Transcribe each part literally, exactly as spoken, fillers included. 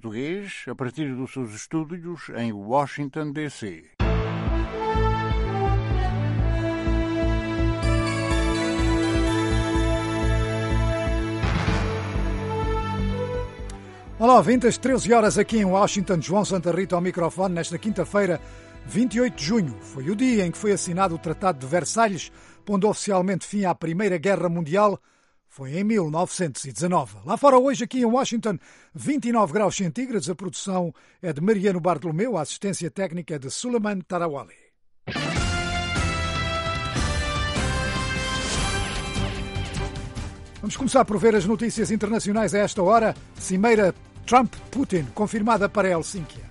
português a partir dos seus estúdios em Washington, D C Olá, ouvintes, treze horas aqui em Washington, João Santa Rita ao microfone nesta quinta-feira, vinte e oito de junho. Foi o dia em que foi assinado o Tratado de Versalhes, pondo oficialmente fim à Primeira Guerra Mundial. Foi em mil novecentos e dezanove. Lá fora hoje, aqui em Washington, vinte e nove graus centígrados. A produção é de Mariano Bartolomeu, a assistência técnica é de Suleiman Tarawali. Vamos começar por ver as notícias internacionais a esta hora. Cimeira Trump-Putin, confirmada para Helsínquia.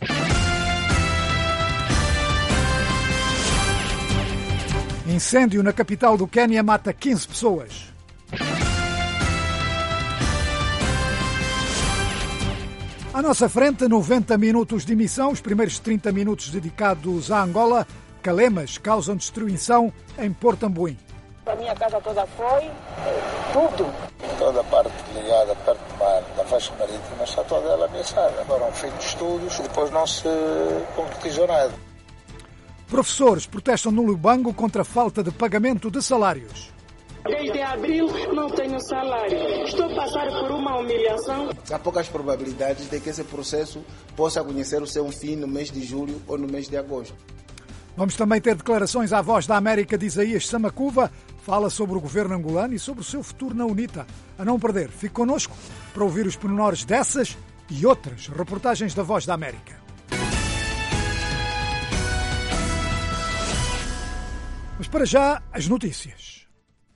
Incêndio na capital do Quênia mata quinze pessoas. À nossa frente, noventa minutos de emissão, os primeiros trinta minutos dedicados à Angola. Calemas causam destruição em Portambuim. A minha casa toda foi, tudo. Toda a parte ligada perto do mar, da faixa marítima, está toda ela ameaçada. Foram feitos estudos e depois não se concretizou nada. Professores protestam no Lubango contra a falta de pagamento de salários. Desde abril não tenho salário. Estou a passar por uma humilhação. Há poucas probabilidades de que esse processo possa conhecer o seu fim no mês de julho ou no mês de agosto. Vamos também ter declarações à Voz da América de Isaías Samacuva. Fala sobre o governo angolano e sobre o seu futuro na UNITA. A não perder, fique connosco para ouvir os pormenores dessas e outras reportagens da Voz da América. Mas para já, as notícias.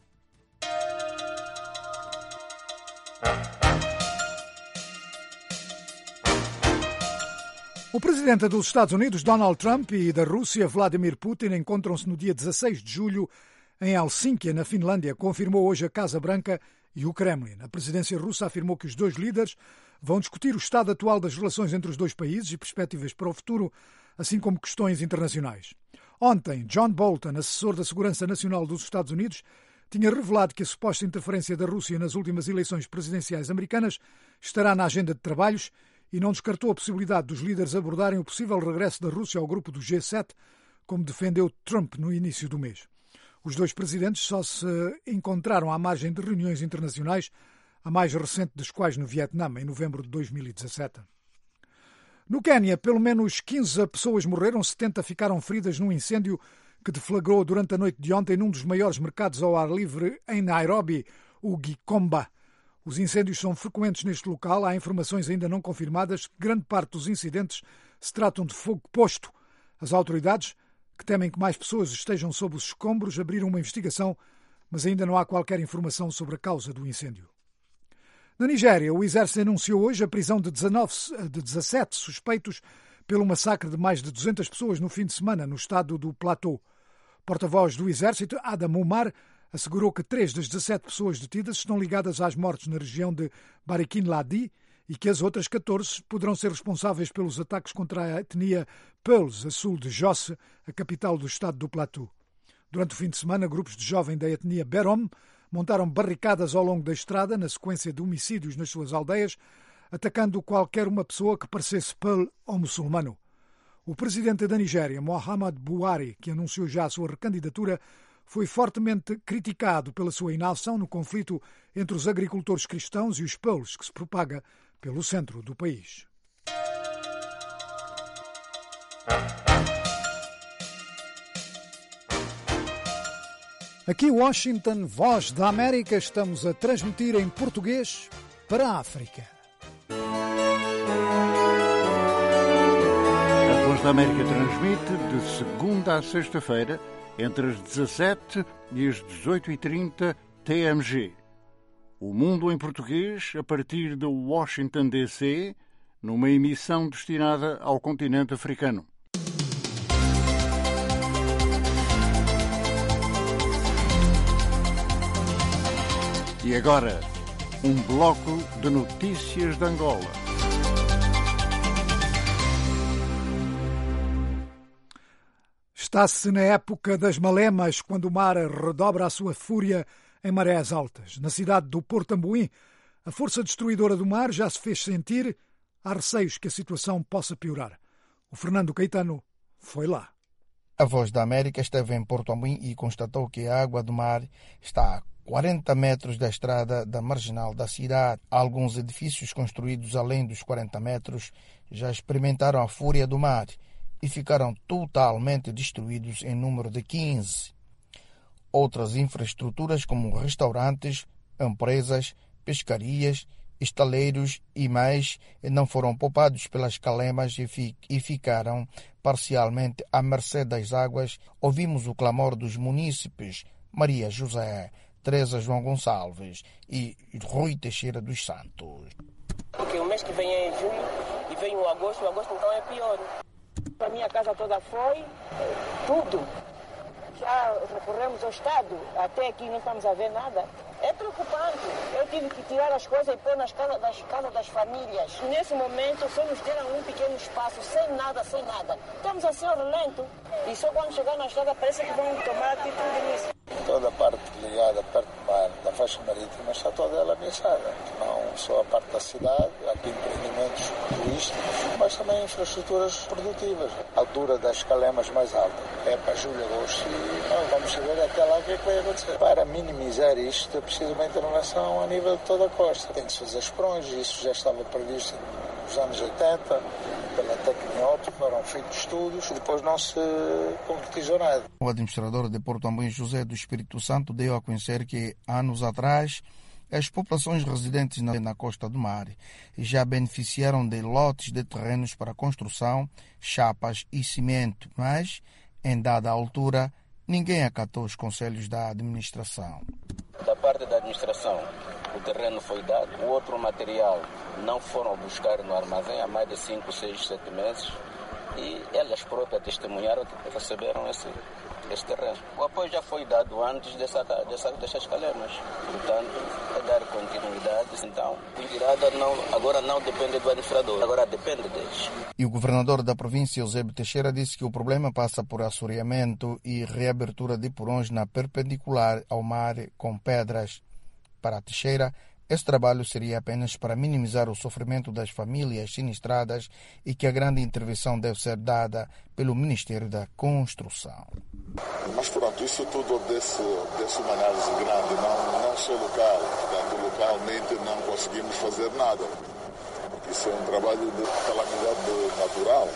O presidente dos Estados Unidos, Donald Trump, e da Rússia, Vladimir Putin, encontram-se no dia dezasseis de julho em Helsínquia, na Finlândia, confirmou hoje a Casa Branca e o Kremlin. A presidência russa afirmou que os dois líderes vão discutir o estado atual das relações entre os dois países e perspectivas para o futuro, assim como questões internacionais. Ontem, John Bolton, assessor da Segurança Nacional dos Estados Unidos, tinha revelado que a suposta interferência da Rússia nas últimas eleições presidenciais americanas estará na agenda de trabalhos e não descartou a possibilidade dos líderes abordarem o possível regresso da Rússia ao grupo do G sete, como defendeu Trump no início do mês. Os dois presidentes só se encontraram à margem de reuniões internacionais, a mais recente das quais no Vietnã, em novembro de dois mil e dezassete. No Quênia, pelo menos quinze pessoas morreram, setenta ficaram feridas num incêndio que deflagrou durante a noite de ontem num dos maiores mercados ao ar livre em Nairobi, o Gikomba. Os incêndios são frequentes neste local. Há informações ainda não confirmadas que grande parte dos incidentes se tratam de fogo posto. As autoridades, que temem que mais pessoas estejam sob os escombros, abriram uma investigação, mas ainda não há qualquer informação sobre a causa do incêndio. Na Nigéria, o exército anunciou hoje a prisão de, dezanove, de dezassete suspeitos pelo massacre de mais de duzentas pessoas no fim de semana no estado do Plateau. Porta-voz do exército, Adam Umar, assegurou que três das dezassete pessoas detidas estão ligadas às mortes na região de Barikin Ladi e que as outras catorze poderão ser responsáveis pelos ataques contra a etnia Peuls, a sul de Jos, a capital do estado do Plateau. Durante o fim de semana, grupos de jovens da etnia Berom montaram barricadas ao longo da estrada na sequência de homicídios nas suas aldeias, atacando qualquer uma pessoa que parecesse Peul ou muçulmano. O presidente da Nigéria, Muhammadu Buhari, que anunciou já a sua recandidatura, foi fortemente criticado pela sua inação no conflito entre os agricultores cristãos e os Peuls, que se propaga pelo centro do país. Aqui Washington, Voz da América, estamos a transmitir em português para a África. A Voz da América transmite de segunda a sexta-feira entre as dezassete e as dezoito e trinta T M G. O Mundo em Português a partir de Washington, D C, numa emissão destinada ao continente africano. E agora, um bloco de notícias de Angola. Está-se na época das malemas, quando o mar redobra a sua fúria em marés altas. Na cidade do Portambuim, a força destruidora do mar já se fez sentir há receios que a situação possa piorar. O Fernando Caetano foi lá. A Voz da América esteve em Porto Amorim e constatou que a água do mar está a quarenta metros da estrada da marginal da cidade. Alguns edifícios construídos além dos quarenta metros já experimentaram a fúria do mar e ficaram totalmente destruídos em número de quinze. Outras infraestruturas como restaurantes, empresas, pescarias, estaleiros e mais não foram poupados pelas calemas e, fi- e ficaram parcialmente à mercê das águas. Ouvimos o clamor dos munícipes Maria José, Teresa João Gonçalves e Rui Teixeira dos Santos. Porque o mês que vem é em julho e vem o agosto, o agosto então é pior. A minha casa toda foi, tudo. Já recorremos ao Estado, até aqui não estamos a ver nada. É preocupante. Eu tive que tirar as coisas e pôr nas casas das, casas das famílias. Nesse momento só nos deram um pequeno espaço, sem nada, sem nada. Estamos assim ao relento. E só quando chegar na estrada parece que vão tomar atitude nisso. Toda a parte ligada perto do mar, da faixa marítima, está toda ela ameaçada. Não só a parte da cidade, há aqui empreendimentos turísticos, mas também infraestruturas produtivas. A altura das calemas mais alta é para julho, agosto e nós vamos saber até lá o que é que vai acontecer. Para minimizar isto, é preciso uma intervenção a nível de toda a costa. Tem de se fazer esperões, isso já estava previsto nos anos oitenta, pela Tecniop, foram feitos estudos e depois não se concretizou nada. O administrador de Porto Amorim, José do Espírito Santo, deu a conhecer que, anos atrás, as populações residentes na, na Costa do Mar já beneficiaram de lotes de terrenos para construção, chapas e cimento, mas, em dada altura, ninguém acatou os conselhos da administração. Da parte da administração, o terreno foi dado, o outro material não foram buscar no armazém há mais de cinco, seis, sete meses e elas próprias testemunharam que receberam esse, esse terreno. O apoio já foi dado antes dessa, dessa, dessas calemas, portanto, é dar continuidade. Então, a virada não, agora não depende do administrador, agora depende deles. E o governador da província, Eusébio Teixeira, disse que o problema passa por assoreamento e reabertura de porões na perpendicular ao mar com pedras. Para Teixeira, esse trabalho seria apenas para minimizar o sofrimento das famílias sinistradas e que a grande intervenção deve ser dada pelo Ministério da Construção. Mas pronto, isso tudo desse, desse uma análise grande, não, não só local. Portanto, localmente não conseguimos fazer nada. Isso é um trabalho de calamidade natural.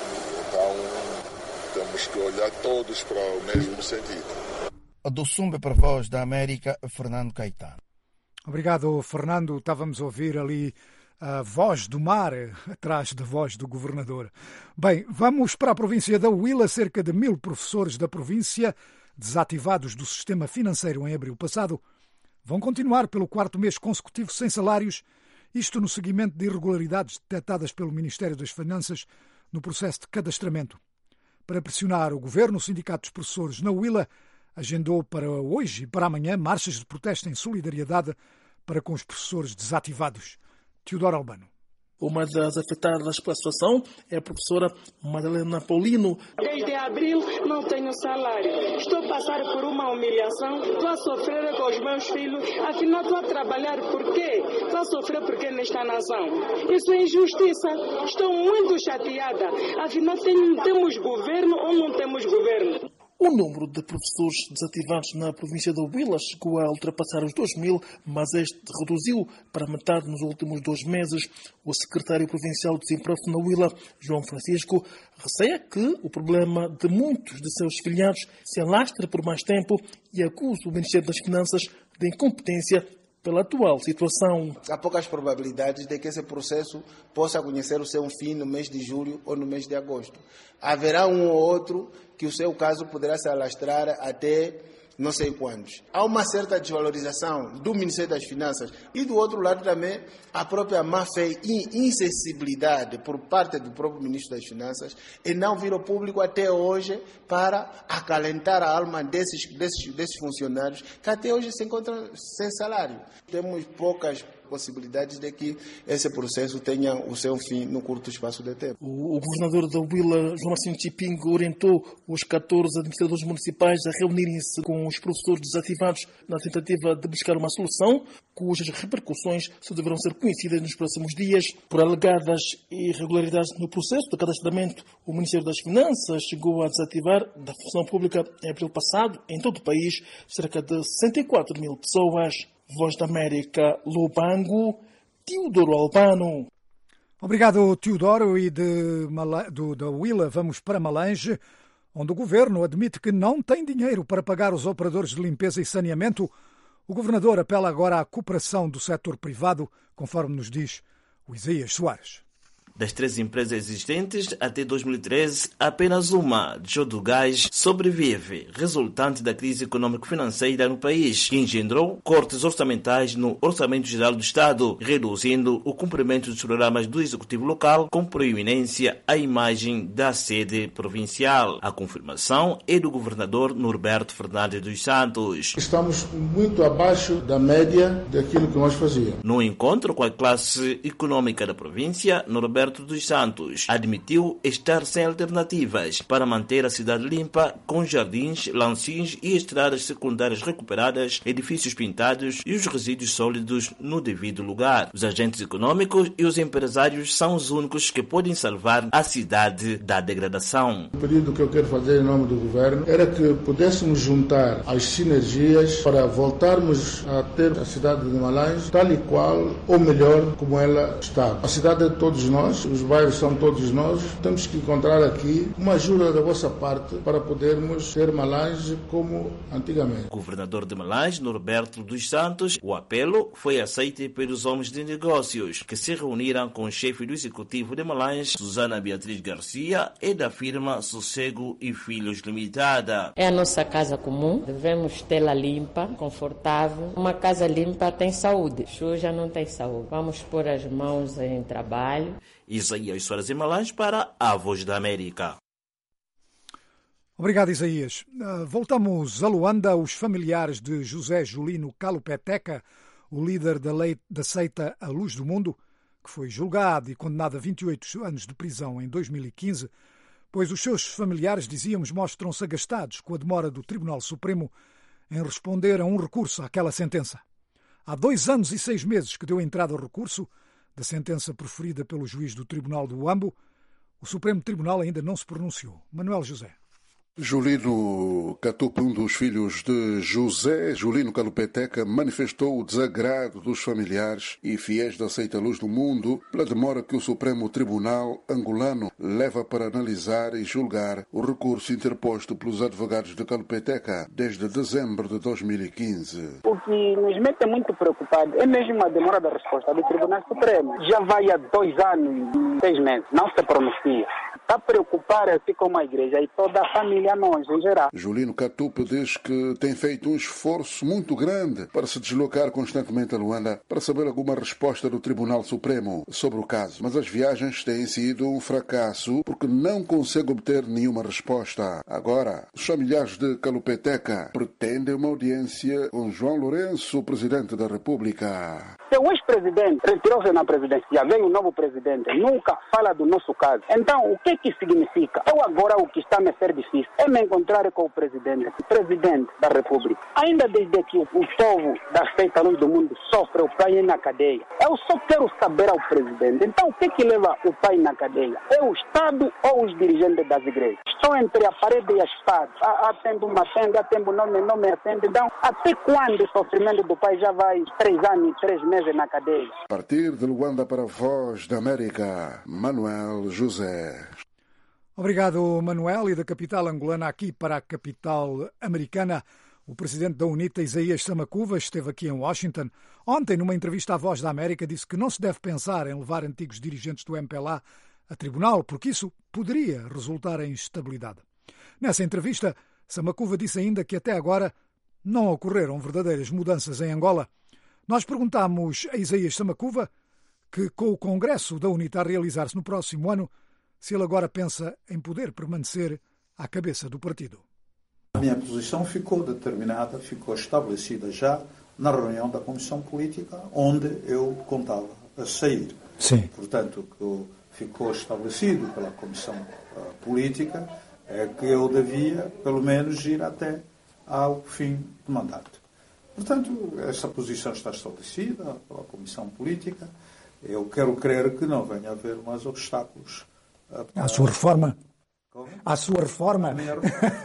Então, temos que olhar todos para o mesmo sentido. Do Sumbe para a Voz da América, Fernando Caetano. Obrigado, Fernando. Estávamos a ouvir ali a voz do mar, atrás da voz do governador. Bem, vamos para a província da Huila. Cerca de mil professores da província, desativados do sistema financeiro em abril passado, vão continuar pelo quarto mês consecutivo sem salários, isto no seguimento de irregularidades detectadas pelo Ministério das Finanças no processo de cadastramento. Para pressionar o governo, o Sindicato dos Professores na Huila agendou para hoje e para amanhã marchas de protesto em solidariedade para com os professores desativados. Teodoro Albano. Uma das afetadas pela situação é a professora Madalena Paulino. Desde abril não tenho salário. Estou a passar por uma humilhação. Estou a sofrer com os meus filhos. Afinal, estou a trabalhar por quê? Estou a sofrer por quê nesta nação? Isso é injustiça. Estou muito chateada. Afinal, temos governo ou não temos governo? O número de professores desativados na província da Huila chegou a ultrapassar os dois mil, mas este reduziu para metade nos últimos dois meses. O secretário provincial de Desemprego na Huila, João Francisco, receia que o problema de muitos de seus filiados se alastre por mais tempo e acusa o Ministério das Finanças de incompetência pela atual situação. Há poucas probabilidades de que esse processo possa conhecer o seu fim no mês de julho ou no mês de agosto. Haverá um ou outro que o seu caso poderá se alastrar até não sei quantos. Há uma certa desvalorização do Ministério das Finanças e, do outro lado, também a própria má-fé e insensibilidade por parte do próprio Ministro das Finanças em não vir ao público até hoje para acalentar a alma desses, desses, desses funcionários que até hoje se encontram sem salário. Temos poucas possibilidades de que esse processo tenha o seu fim no curto espaço de tempo. O, o governador da Huila, João Marcinho Chiping, orientou os catorze administradores municipais a reunirem-se com os professores desativados na tentativa de buscar uma solução, cujas repercussões só deverão ser conhecidas nos próximos dias. Por alegadas irregularidades no processo de cadastramento, o Ministério das Finanças chegou a desativar da função pública em abril passado, em todo o país, cerca de sessenta e quatro mil pessoas. Voz da América, Lubango, Teodoro Albano. Obrigado, Teodoro. E de Mala... do, da Huila vamos para Malange, onde o governo admite que não tem dinheiro para pagar os operadores de limpeza e saneamento. O governador apela agora à cooperação do setor privado, conforme nos diz o Isaías Soares. Das três empresas existentes, até dois mil e treze, apenas uma, Jodogás, sobrevive, resultante da crise econômico-financeira no país, que engendrou cortes orçamentais no Orçamento Geral do Estado, reduzindo o cumprimento dos programas do Executivo local, com proeminência à imagem da sede provincial. A confirmação é do governador Norberto Fernandes dos Santos. Estamos muito abaixo da média daquilo que nós fazíamos. No encontro com a classe econômica da província, Norberto dos Santos admitiu estar sem alternativas para manter a cidade limpa, com jardins, lancins e estradas secundárias recuperadas, edifícios pintados e os resíduos sólidos no devido lugar. Os agentes econômicos e os empresários são os únicos que podem salvar a cidade da degradação. O pedido que eu quero fazer em nome do governo era que pudéssemos juntar as sinergias para voltarmos a ter a cidade de Malange tal e qual, ou melhor, como ela está. A cidade é de todos nós, os bairros são todos nós. Temos que encontrar aqui uma ajuda da vossa parte para podermos ter Malange como antigamente. Governador de Malange, Norberto dos Santos, o apelo foi aceito pelos homens de negócios que se reuniram com o chefe do executivo de Malange, Susana Beatriz Garcia, e da firma Sossego e Filhos Limitada. É a nossa casa comum, devemos tê-la limpa, confortável. Uma casa limpa tem saúde, suja não tem saúde. Vamos pôr as mãos em trabalho. Isaías Soares em Malange para a Voz da América. Obrigado, Isaías. Voltamos a Luanda. Os familiares de José Julino Kalupeteca, o líder da, lei, da seita A Luz do Mundo, que foi julgado e condenado a vinte e oito anos de prisão em dois mil e quinze, pois os seus familiares, dizíamos, mostram-se agastados com a demora do Tribunal Supremo em responder a um recurso àquela sentença. Há dois anos e seis meses que deu entrada ao recurso da sentença proferida pelo juiz do Tribunal do Uambo, o Supremo Tribunal ainda não se pronunciou. Manuel José. Julino Catupe, um dos filhos de José Julino Kalupeteca, manifestou o desagrado dos familiares e fiéis da seita Luz do Mundo pela demora que o Supremo Tribunal angolano leva para analisar e julgar o recurso interposto pelos advogados de Kalupeteca desde dezembro de dois mil e quinze. O que nos mete muito preocupado é mesmo a demora da resposta do Tribunal Supremo. Já vai há dois anos e seis meses, não se pronuncia. Está a preocupar assim como a igreja e toda a família nós, em geral. Julino Catupe diz que tem feito um esforço muito grande para se deslocar constantemente a Luanda para saber alguma resposta do Tribunal Supremo sobre o caso. Mas as viagens têm sido um fracasso porque não consegue obter nenhuma resposta. Agora, os familiares de Kalupeteca pretendem uma audiência com João Lourenço, presidente da República. Se o ex-presidente retirou-se na presidência, veio um novo presidente, nunca fala do nosso caso. Então, o que que significa? Eu agora, o que está a me ser difícil é me encontrar com o presidente, o presidente da República. Ainda desde que o povo da seita Luz do Mundo sofre o pai na cadeia. Eu só quero saber ao presidente. Então, o que que leva o pai na cadeia? É o Estado ou os dirigentes das igrejas? Estou entre a parede e a espada. Há, há tempo matando, há tempo não me, não me atende. Então, até quando o sofrimento do pai já vai três anos e três meses na cadeia? A partir de Luanda para a Voz da América, Manuel José. Obrigado, Manuel. E da capital angolana aqui para a capital americana, o presidente da UNITA, Isaías Samakuva, esteve aqui em Washington. Ontem, numa entrevista à Voz da América, disse que não se deve pensar em levar antigos dirigentes do M P L A a tribunal, porque isso poderia resultar em instabilidade. Nessa entrevista, Samakuva disse ainda que até agora não ocorreram verdadeiras mudanças em Angola. Nós perguntámos a Isaías Samakuva que, com o Congresso da UNITA a realizar-se no próximo ano, se ele agora pensa em poder permanecer à cabeça do partido. A minha posição ficou determinada, ficou estabelecida já na reunião da Comissão Política, onde eu contava a sair. Sim. Portanto, o que ficou estabelecido pela Comissão uh, Política é que eu devia, pelo menos, ir até ao fim do mandato. Portanto, essa posição está estabelecida pela Comissão Política. Eu quero crer que não venha a haver mais obstáculos. À a sua reforma? Como? À sua reforma? Minha...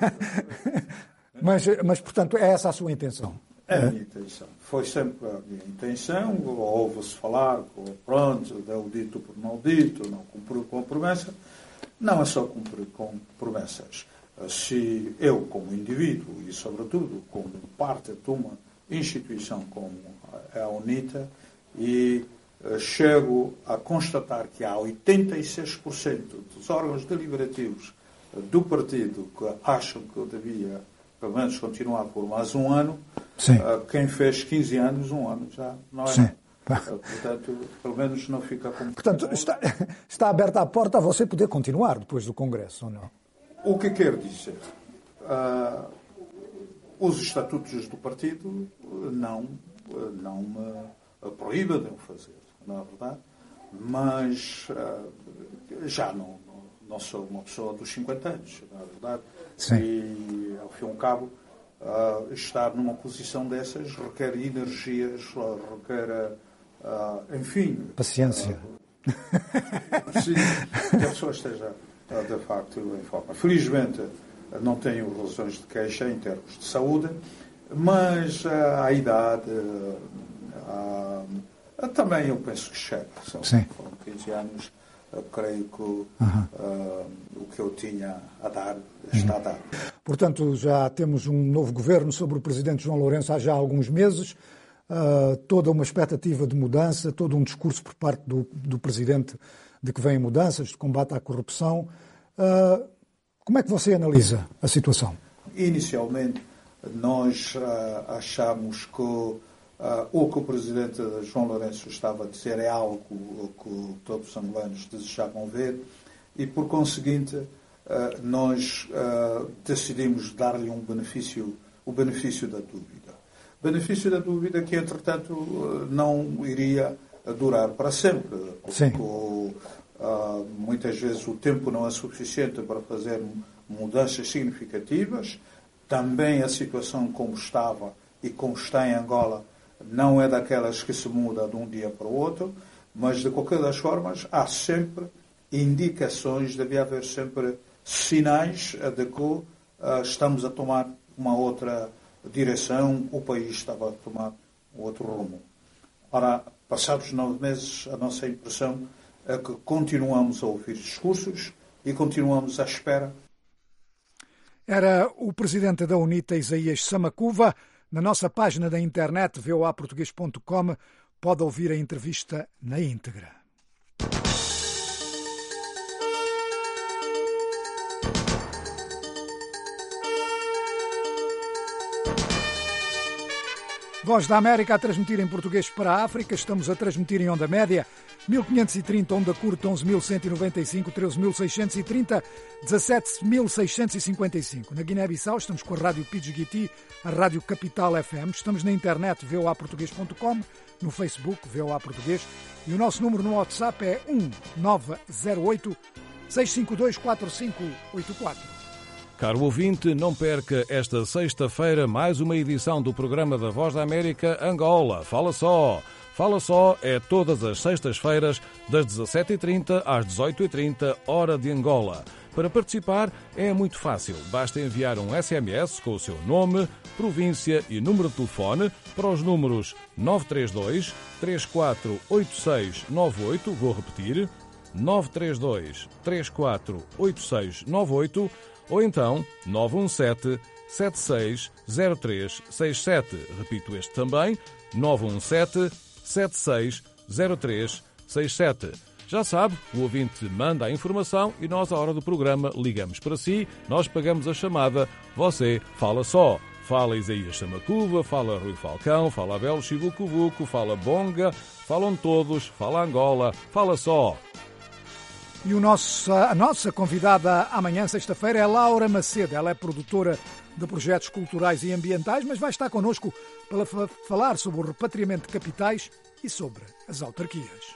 mas, mas, portanto, é essa a sua intenção? É a minha intenção. Foi sempre a minha intenção. Ouve-se falar, pronto, deu dito por não dito, não cumpriu com a promessa. Não é só cumprir com promessas. Se eu, como indivíduo e, sobretudo, como parte de uma instituição como a UNITA, e chego a constatar que há oitenta e seis por cento dos órgãos deliberativos do partido que acham que eu devia, pelo menos, continuar por mais um ano. Sim. Quem fez quinze anos, um ano já não é. Sim. Portanto, pelo menos não fica como... Portanto, está, está aberta a porta a você poder continuar depois do Congresso, ou não? O que quer dizer? Uh, os estatutos do partido não, não me proíbem de o fazer, não é verdade? Mas uh, já não, não, não sou uma pessoa dos cinquenta anos, não é verdade? Sim. E, ao fim e ao cabo, uh, estar numa posição dessas requer energias, requer, uh, enfim... Paciência. Uh, sim, que a pessoa esteja... de facto, em forma. Felizmente, não tenho razões de queixa em termos de saúde, mas a, a idade, a, a, também eu penso que chega. São, foram quinze anos, eu creio que uhum. uh, o que eu tinha a dar está uhum. a dar. Portanto, já temos um novo governo sobre o presidente João Lourenço há já alguns meses, uh, toda uma expectativa de mudança, todo um discurso por parte do, do presidente de que vêm mudanças, de combate à corrupção. Uh, como é que você analisa a situação? Inicialmente, nós uh, achamos que uh, o que o presidente João Lourenço estava a dizer é algo que todos os angolanos desejavam ver e, por conseguinte, uh, nós uh, decidimos dar-lhe um benefício, o benefício da dúvida. Benefício da dúvida que, entretanto, uh, não iria durar para sempre. Sim. O, uh, muitas vezes o tempo não é suficiente para fazer mudanças significativas. Também a situação como estava e como está em Angola não é daquelas que se muda de um dia para o outro, mas de qualquer das formas há sempre indicações, deve haver sempre sinais de que uh, estamos a tomar uma outra direção, o país estava a tomar outro rumo. Ora, passados nove meses, a nossa impressão é que continuamos a ouvir discursos e continuamos à espera. Era o presidente da UNITA, Isaías Samacuva. Na nossa página da internet, v o a português ponto com, pode ouvir a entrevista na íntegra. Voz da América a transmitir em português para a África. Estamos a transmitir em onda média mil quinhentos e trinta, onda curta onze mil cento e noventa e cinco, treze mil seiscentos e trinta, dezassete mil seiscentos e cinquenta e cinco. Na Guiné-Bissau estamos com a Rádio Pidgiti, a Rádio Capital F M. Estamos na internet v o a português ponto com, no Facebook V O A Português e o nosso número no WhatsApp é um nove zero oito, seis cinco dois, quatro cinco oito quatro. Caro ouvinte, não perca esta sexta-feira mais uma edição do programa da Voz da América Angola. Fala só! Fala só é todas as sextas-feiras, das dezassete e trinta às dezoito e trinta, hora de Angola. Para participar é muito fácil. Basta enviar um S M S com o seu nome, província e número de telefone para os números nove três dois, três quatro oito seis nove oito, vou repetir, nove três dois, três quatro oito seis nove oito, ou então nove um sete, sete seis zero três seis sete. Repito este também, nove um sete, sete seis zero três seis sete. Já sabe, o ouvinte manda a informação e nós, à hora do programa, ligamos para si, nós pagamos a chamada, você fala só. Fala Isaías Samacuva, fala Rui Falcão, fala Abel Chivucovuco, fala Bonga, falam todos, fala Angola, fala só. E o nosso, a nossa convidada amanhã, sexta-feira, é Laura Macedo. Ela é produtora de projetos culturais e ambientais, mas vai estar connosco para falar sobre o repatriamento de capitais e sobre as autarquias.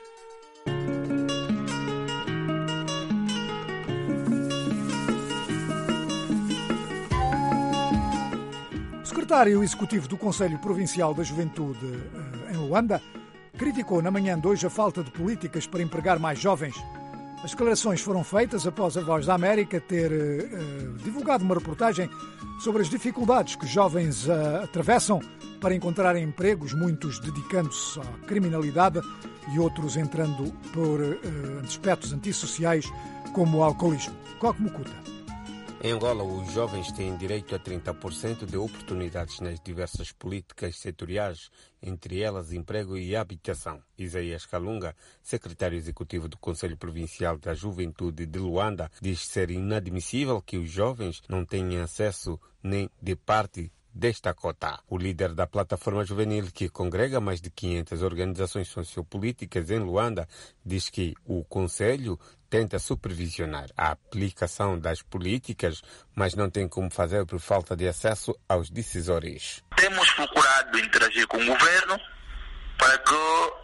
O secretário executivo do Conselho Provincial da Juventude em Luanda criticou na manhã de hoje a falta de políticas para empregar mais jovens. As declarações foram feitas após a Voz da América ter uh, divulgado uma reportagem sobre as dificuldades que os jovens uh, atravessam para encontrarem empregos, muitos dedicando-se à criminalidade e outros entrando por uh, aspectos antissociais como o alcoolismo. Coque Mucuta. Em Angola, os jovens têm direito a trinta por cento de oportunidades nas diversas políticas setoriais, entre elas emprego e habitação. Isaías Kalunga, secretário executivo do Conselho Provincial da Juventude de Luanda, diz ser inadmissível que os jovens não tenham acesso nem de parte desta cota. O líder da plataforma juvenil, que congrega mais de quinhentas organizações sociopolíticas em Luanda, diz que o Conselho tenta supervisionar a aplicação das políticas, mas não tem como fazer por falta de acesso aos decisores. Temos procurado interagir com o governo para que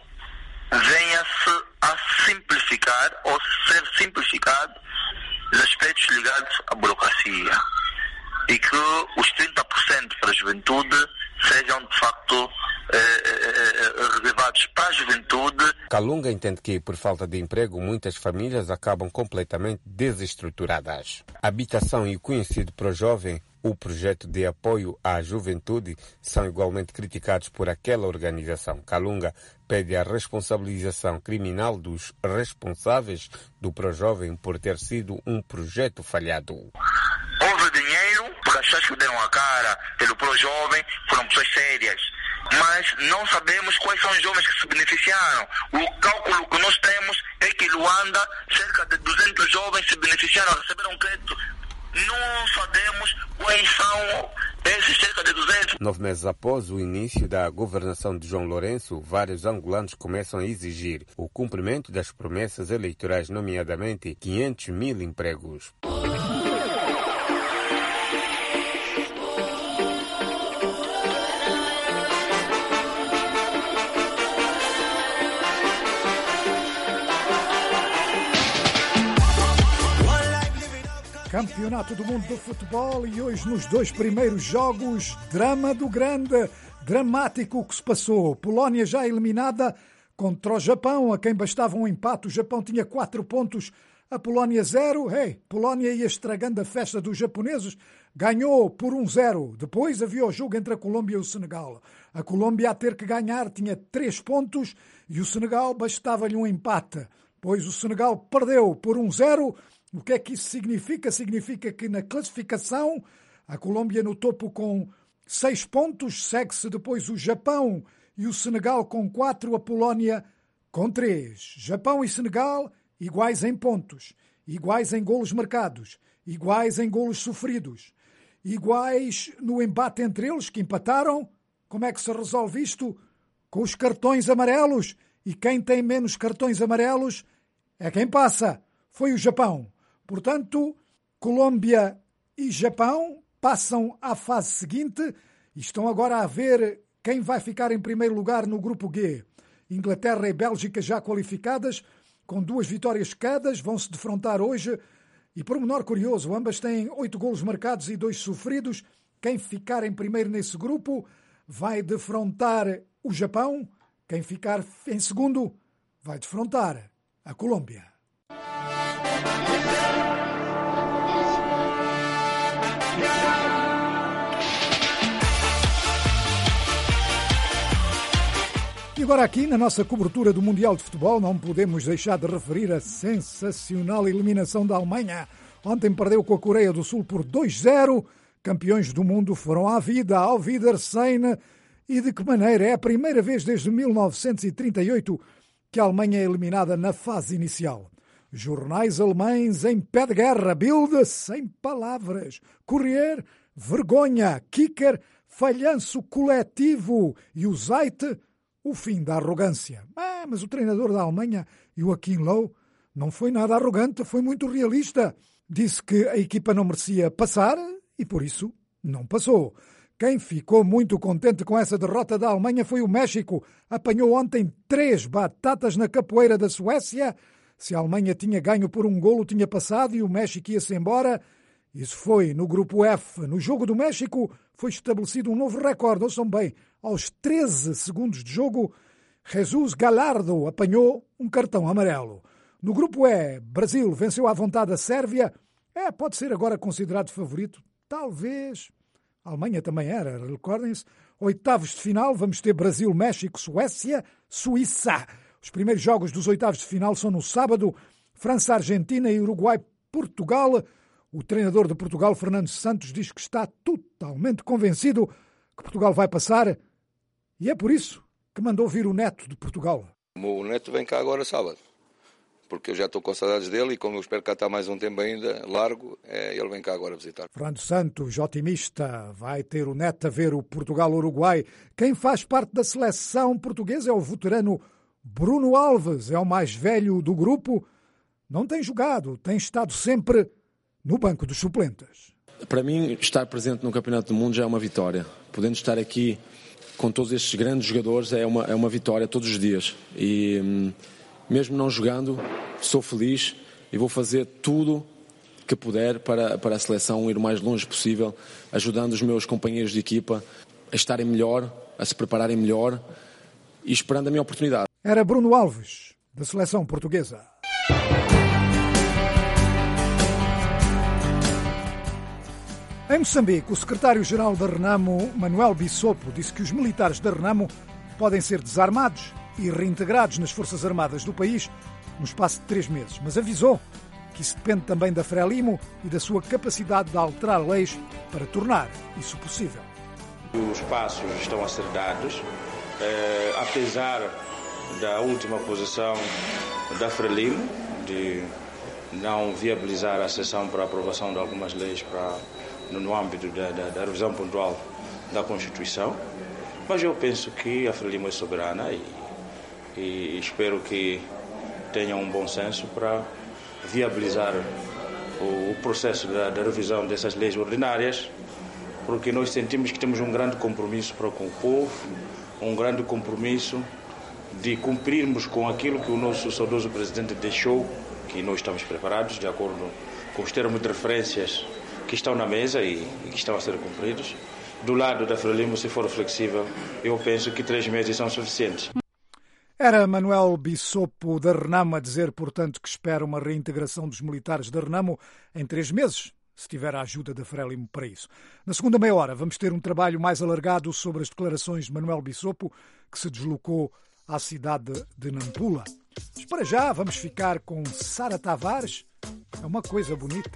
venha-se a simplificar ou ser simplificado os aspectos ligados à burocracia e que os trinta por cento para a juventude sejam de facto eh, eh, reservados para a juventude. Kalunga entende que, por falta de emprego, muitas famílias acabam completamente desestruturadas. A habitação e o conhecido Pro Jovem, o projeto de apoio à juventude, são igualmente criticados por aquela organização. Kalunga pede a responsabilização criminal dos responsáveis do Pro Jovem por ter sido um projeto falhado. Houve dinheiro, porque as pessoas que deram a cara pelo Pro Jovem foram pessoas sérias, mas não sabemos quais são os jovens que se beneficiaram. O cálculo que nós temos é que em Luanda, cerca de duzentos jovens se beneficiaram, receberam crédito. Não sabemos quais são esses cerca de duzentos. Nove meses após o início da governação de João Lourenço, vários angolanos começam a exigir o cumprimento das promessas eleitorais, nomeadamente quinhentos mil empregos. Campeonato do Mundo de Futebol e hoje nos dois primeiros jogos, drama do grande, dramático o que se passou. Polónia já eliminada contra o Japão, a quem bastava um empate. O Japão tinha quatro pontos, a Polónia zero. Hey, Polónia ia estragando a festa dos japoneses, ganhou por um zero. Depois havia o jogo entre a Colômbia e o Senegal. A Colômbia a ter que ganhar tinha três pontos e o Senegal bastava-lhe um empate. Pois o Senegal perdeu por um zero. O que é que isso significa? Significa que na classificação a Colômbia no topo com seis pontos, segue-se depois o Japão e o Senegal com quatro, a Polónia com três. Japão e Senegal iguais em pontos, iguais em golos marcados, iguais em golos sofridos, iguais no embate entre eles que empataram. Como é que se resolve isto? Com os cartões amarelos. E quem tem menos cartões amarelos é quem passa. Foi o Japão. Portanto, Colômbia e Japão passam à fase seguinte e estão agora a ver quem vai ficar em primeiro lugar no grupo G. Inglaterra e Bélgica já qualificadas, com duas vitórias cada, vão se defrontar hoje. E por um menor curioso, ambas têm oito golos marcados e dois sofridos. Quem ficar em primeiro nesse grupo vai defrontar o Japão. Quem ficar em segundo vai defrontar a Colômbia. E agora aqui, na nossa cobertura do Mundial de Futebol, não podemos deixar de referir a sensacional eliminação da Alemanha. Ontem perdeu com a Coreia do Sul por dois zero. Campeões do mundo foram à vida, ao Wiedersehen. E de que maneira? É a primeira vez desde mil novecentos e trinta e oito que a Alemanha é eliminada na fase inicial. Jornais alemães em pé de guerra, Bild, sem palavras. Courier, vergonha. Kicker, falhanço coletivo. E o Zeit, o fim da arrogância. Ah, mas o treinador da Alemanha, Joachim Löw, Não foi nada arrogante, foi muito realista. Disse que a equipa não merecia passar e, por isso, não passou. Quem ficou muito contente com essa derrota da Alemanha foi o México. Apanhou ontem três batatas na capoeira da Suécia. Se a Alemanha tinha ganho por um golo, tinha passado e o México ia-se embora. Isso foi no grupo F. No jogo do México foi estabelecido um novo recorde. Ouçam bem, aos treze segundos de jogo, Jesus Gallardo apanhou um cartão amarelo. No grupo E, Brasil venceu à vontade a Sérvia. É, pode ser agora considerado favorito. Talvez. A Alemanha também era, recordem-se. Oitavos de final, vamos ter Brasil, México, Suécia, Suíça. Os primeiros jogos dos oitavos de final são no sábado. França, Argentina e Uruguai, Portugal. O treinador de Portugal, Fernando Santos, diz que está totalmente convencido que Portugal vai passar. E é por isso que mandou vir o neto de Portugal. O neto vem cá agora sábado, porque eu já estou com saudades dele e como eu espero cá estar mais um tempo ainda, largo, é, ele vem cá agora visitar. Fernando Santos, otimista, vai ter o neto a ver o Portugal-Uruguai. Quem faz parte da seleção portuguesa é o veterano Bruno Alves, é o mais velho do grupo. Não tem jogado, tem estado sempre no banco dos suplentes. Para mim, estar presente no Campeonato do Mundo já é uma vitória. Podendo estar aqui com todos estes grandes jogadores é uma, é uma vitória todos os dias. E hum, mesmo não jogando, sou feliz e vou fazer tudo que puder para, para a seleção ir o mais longe possível, ajudando os meus companheiros de equipa a estarem melhor, a se prepararem melhor e esperando a minha oportunidade. Era Bruno Alves, da seleção portuguesa. Em Moçambique, o secretário-geral da Renamo, Manuel Bissopo, disse que os militares da Renamo podem ser desarmados e reintegrados nas Forças Armadas do país no espaço de três meses, mas avisou que isso depende também da Frelimo e da sua capacidade de alterar leis para tornar isso possível. Os passos estão a ser dados, eh, apesar da última posição da Frelimo de não viabilizar a sessão para a aprovação de algumas leis para no âmbito da, da, da revisão pontual da Constituição, mas eu penso que a Frelimo é soberana e, e espero que tenha um bom senso para viabilizar o, o processo da, da revisão dessas leis ordinárias, porque nós sentimos que temos um grande compromisso para com o povo, um grande compromisso de cumprirmos com aquilo que o nosso saudoso presidente deixou, que nós estamos preparados, de acordo com os termos de referências que estão na mesa e, e que estão a ser cumpridos. Do lado da Frelimo, se for flexível, eu penso que três meses são suficientes. Era Manuel Bissopo da Renamo a dizer, portanto, que espera uma reintegração dos militares da Renamo em três meses, se tiver a ajuda da Frelimo para isso. Na segunda meia hora vamos ter um trabalho mais alargado sobre as declarações de Manuel Bissopo, que se deslocou à cidade de Nampula. Mas para já vamos ficar com Sara Tavares. É uma coisa bonita.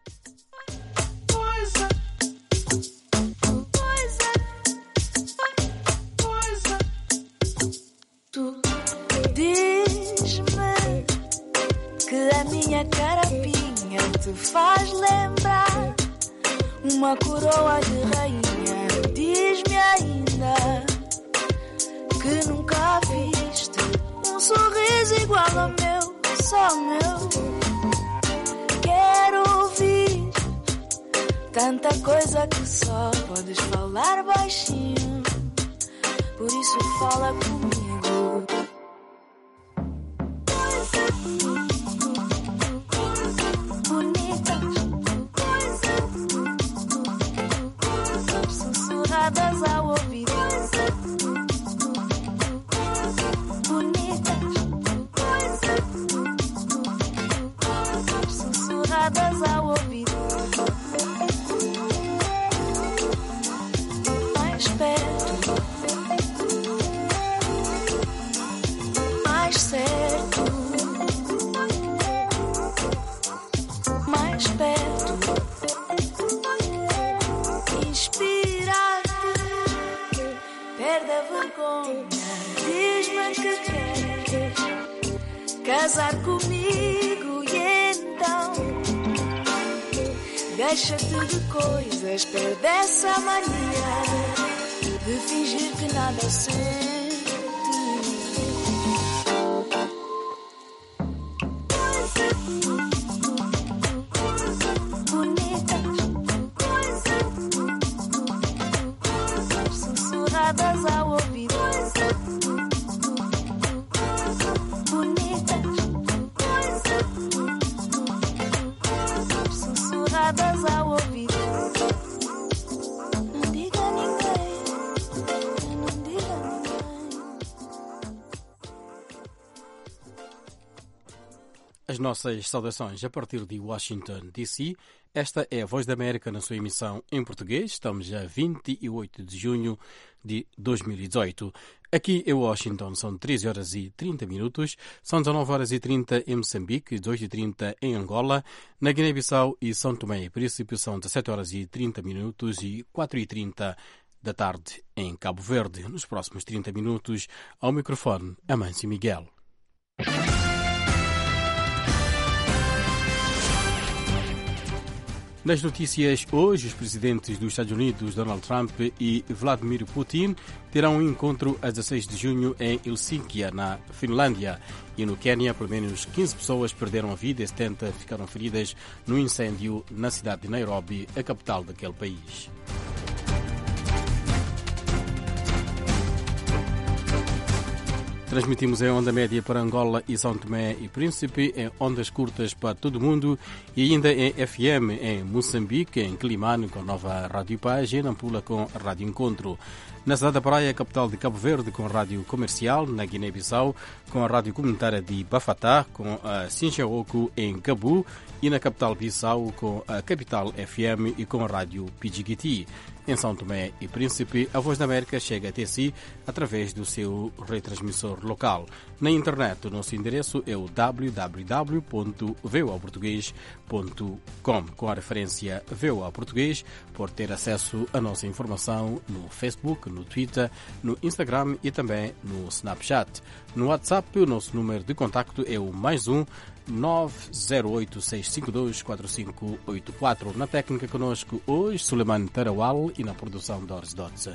Diz-me que a minha carapinha te faz lembrar uma coroa de rainha. Diz-me ainda que nunca viste um sorriso igual ao meu, só meu. Quero ouvir tanta coisa que só podes falar baixinho. Por isso fala comigo. Sussurradas ao ouvido. Bonitas. Sussurradas ao ouvido. Mais perto. Mais certo. Mais perto. Perde a vergonha, diz-me que queres casar comigo e então deixa-te de coisas, perde essa mania de fingir que nada sente. cantadas ao ouvido. Não diga a ninguém, não diga a ninguém. As nossas saudações a partir de Washington, D C. Esta é a Voz da América na sua emissão em português. Estamos a vinte e oito de junho de dois mil e dezoito. Aqui em Washington são treze horas e trinta minutos, são dezanove horas e trinta em Moçambique, dezoito e trinta em Angola, na Guiné-Bissau e São Tomé e Príncipe são dezessete horas e trinta minutos e quatro e trinta da tarde em Cabo Verde. Nos próximos trinta minutos, ao microfone, Amâncio Miguel. Nas notícias hoje, os presidentes dos Estados Unidos, Donald Trump e Vladimir Putin, terão um encontro a dezasseis de junho em Helsínquia, na Finlândia. E no Quênia, pelo menos quinze pessoas perderam a vida e setenta ficaram feridas no incêndio na cidade de Nairobi, a capital daquele país. Transmitimos em onda média para Angola e São Tomé e Príncipe, em ondas curtas para todo o mundo e ainda em F M em Moçambique, em Climane com a nova Rádio Paz e em Nampula com a Rádio Encontro. Na cidade da Praia, capital de Cabo Verde, com a Rádio Comercial, na Guiné-Bissau, com a Rádio Comunitária de Bafatá, com a Sinchaoku em Cabu e na capital Bissau, com a Capital F M e com a Rádio Pidjigiti. Em São Tomé e Príncipe, a Voz da América chega até si através do seu retransmissor local. Na internet, o nosso endereço é o w w w ponto v o a português ponto com. Com a referência V O A Português, pode ter acesso à nossa informação no Facebook, no Twitter, no Instagram e também no Snapchat. No WhatsApp, o nosso número de contacto é o mais um nove zero oito seis cinco dois quatro cinco oito quatro. Na técnica conosco hoje, Suleiman Tarawal e na produção Doris Dodson.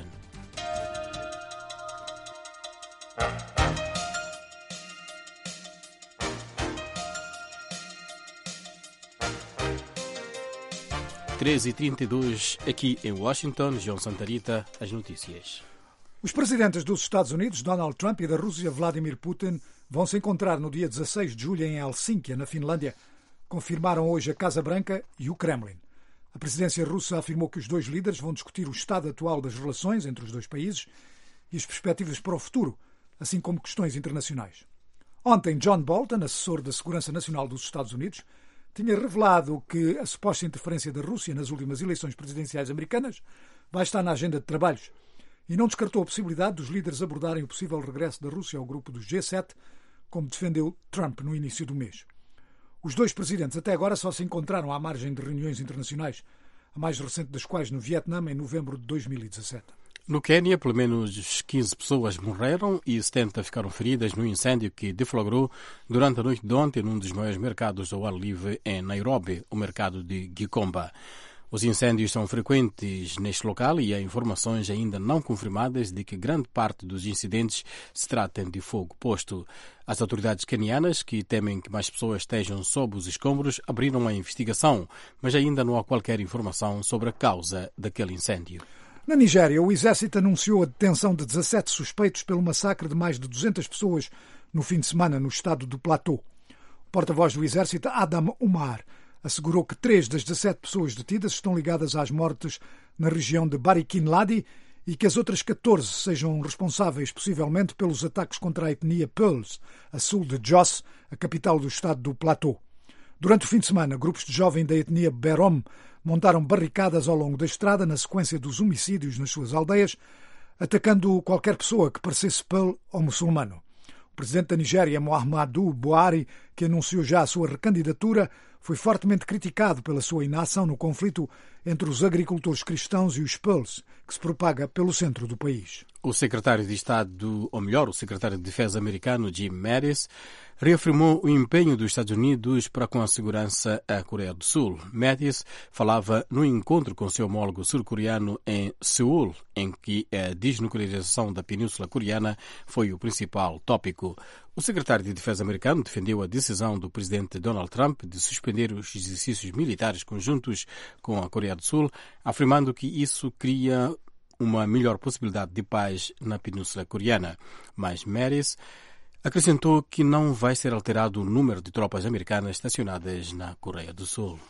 treze e trinta e dois aqui em Washington. João Santarita, as notícias. Os presidentes dos Estados Unidos, Donald Trump, e da Rússia, Vladimir Putin, vão se encontrar no dia dezasseis de julho em Helsínquia, na Finlândia, confirmaram hoje a Casa Branca e o Kremlin. A presidência russa afirmou que os dois líderes vão discutir o estado atual das relações entre os dois países e as perspectivas para o futuro, assim como questões internacionais. Ontem, John Bolton, assessor da Segurança Nacional dos Estados Unidos, tinha revelado que a suposta interferência da Rússia nas últimas eleições presidenciais americanas vai estar na agenda de trabalhos e não descartou a possibilidade dos líderes abordarem o possível regresso da Rússia ao grupo dos G sete, como defendeu Trump no início do mês. Os dois presidentes até agora só se encontraram à margem de reuniões internacionais, a mais recente das quais no Vietnã, em novembro de dois mil e dezassete. No Quênia, pelo menos quinze pessoas morreram e setenta ficaram feridas no incêndio que deflagrou durante a noite de ontem num dos maiores mercados ao ar livre em Nairobi, o mercado de Gikomba. Os incêndios são frequentes neste local e há informações ainda não confirmadas de que grande parte dos incidentes se tratem de fogo posto. As autoridades quenianas, que temem que mais pessoas estejam sob os escombros, abriram a investigação, mas ainda não há qualquer informação sobre a causa daquele incêndio. Na Nigéria, o exército anunciou a detenção de dezassete suspeitos pelo massacre de mais de duzentas pessoas no fim de semana no estado do Plateau. O porta-voz do exército, Adam Umar, assegurou que três das dezassete pessoas detidas estão ligadas às mortes na região de Barikin-Ladi e que as outras catorze sejam responsáveis, possivelmente, pelos ataques contra a etnia Peuls, a sul de Jos, a capital do estado do Plateau. Durante o fim de semana, grupos de jovens da etnia Berom montaram barricadas ao longo da estrada na sequência dos homicídios nas suas aldeias, atacando qualquer pessoa que parecesse Peul ou muçulmano. O presidente da Nigéria, Muhammadu Buhari, que anunciou já a sua recandidatura, foi fortemente criticado pela sua inação no conflito entre os agricultores cristãos e os Peuls, que se propaga pelo centro do país. O secretário de Estado, ou melhor, o secretário de Defesa americano, Jim Mattis, reafirmou o empenho dos Estados Unidos para com a segurança à Coreia do Sul. Mattis falava no encontro com seu homólogo sul-coreano em Seul, em que a desnuclearização da Península Coreana foi o principal tópico. O secretário de Defesa americano defendeu a decisão do presidente Donald Trump de suspender os exercícios militares conjuntos com a Coreia do Sul, afirmando que isso cria uma melhor possibilidade de paz na Península Coreana. Mas Mattis acrescentou que não vai ser alterado o número de tropas americanas estacionadas na Coreia do Sul.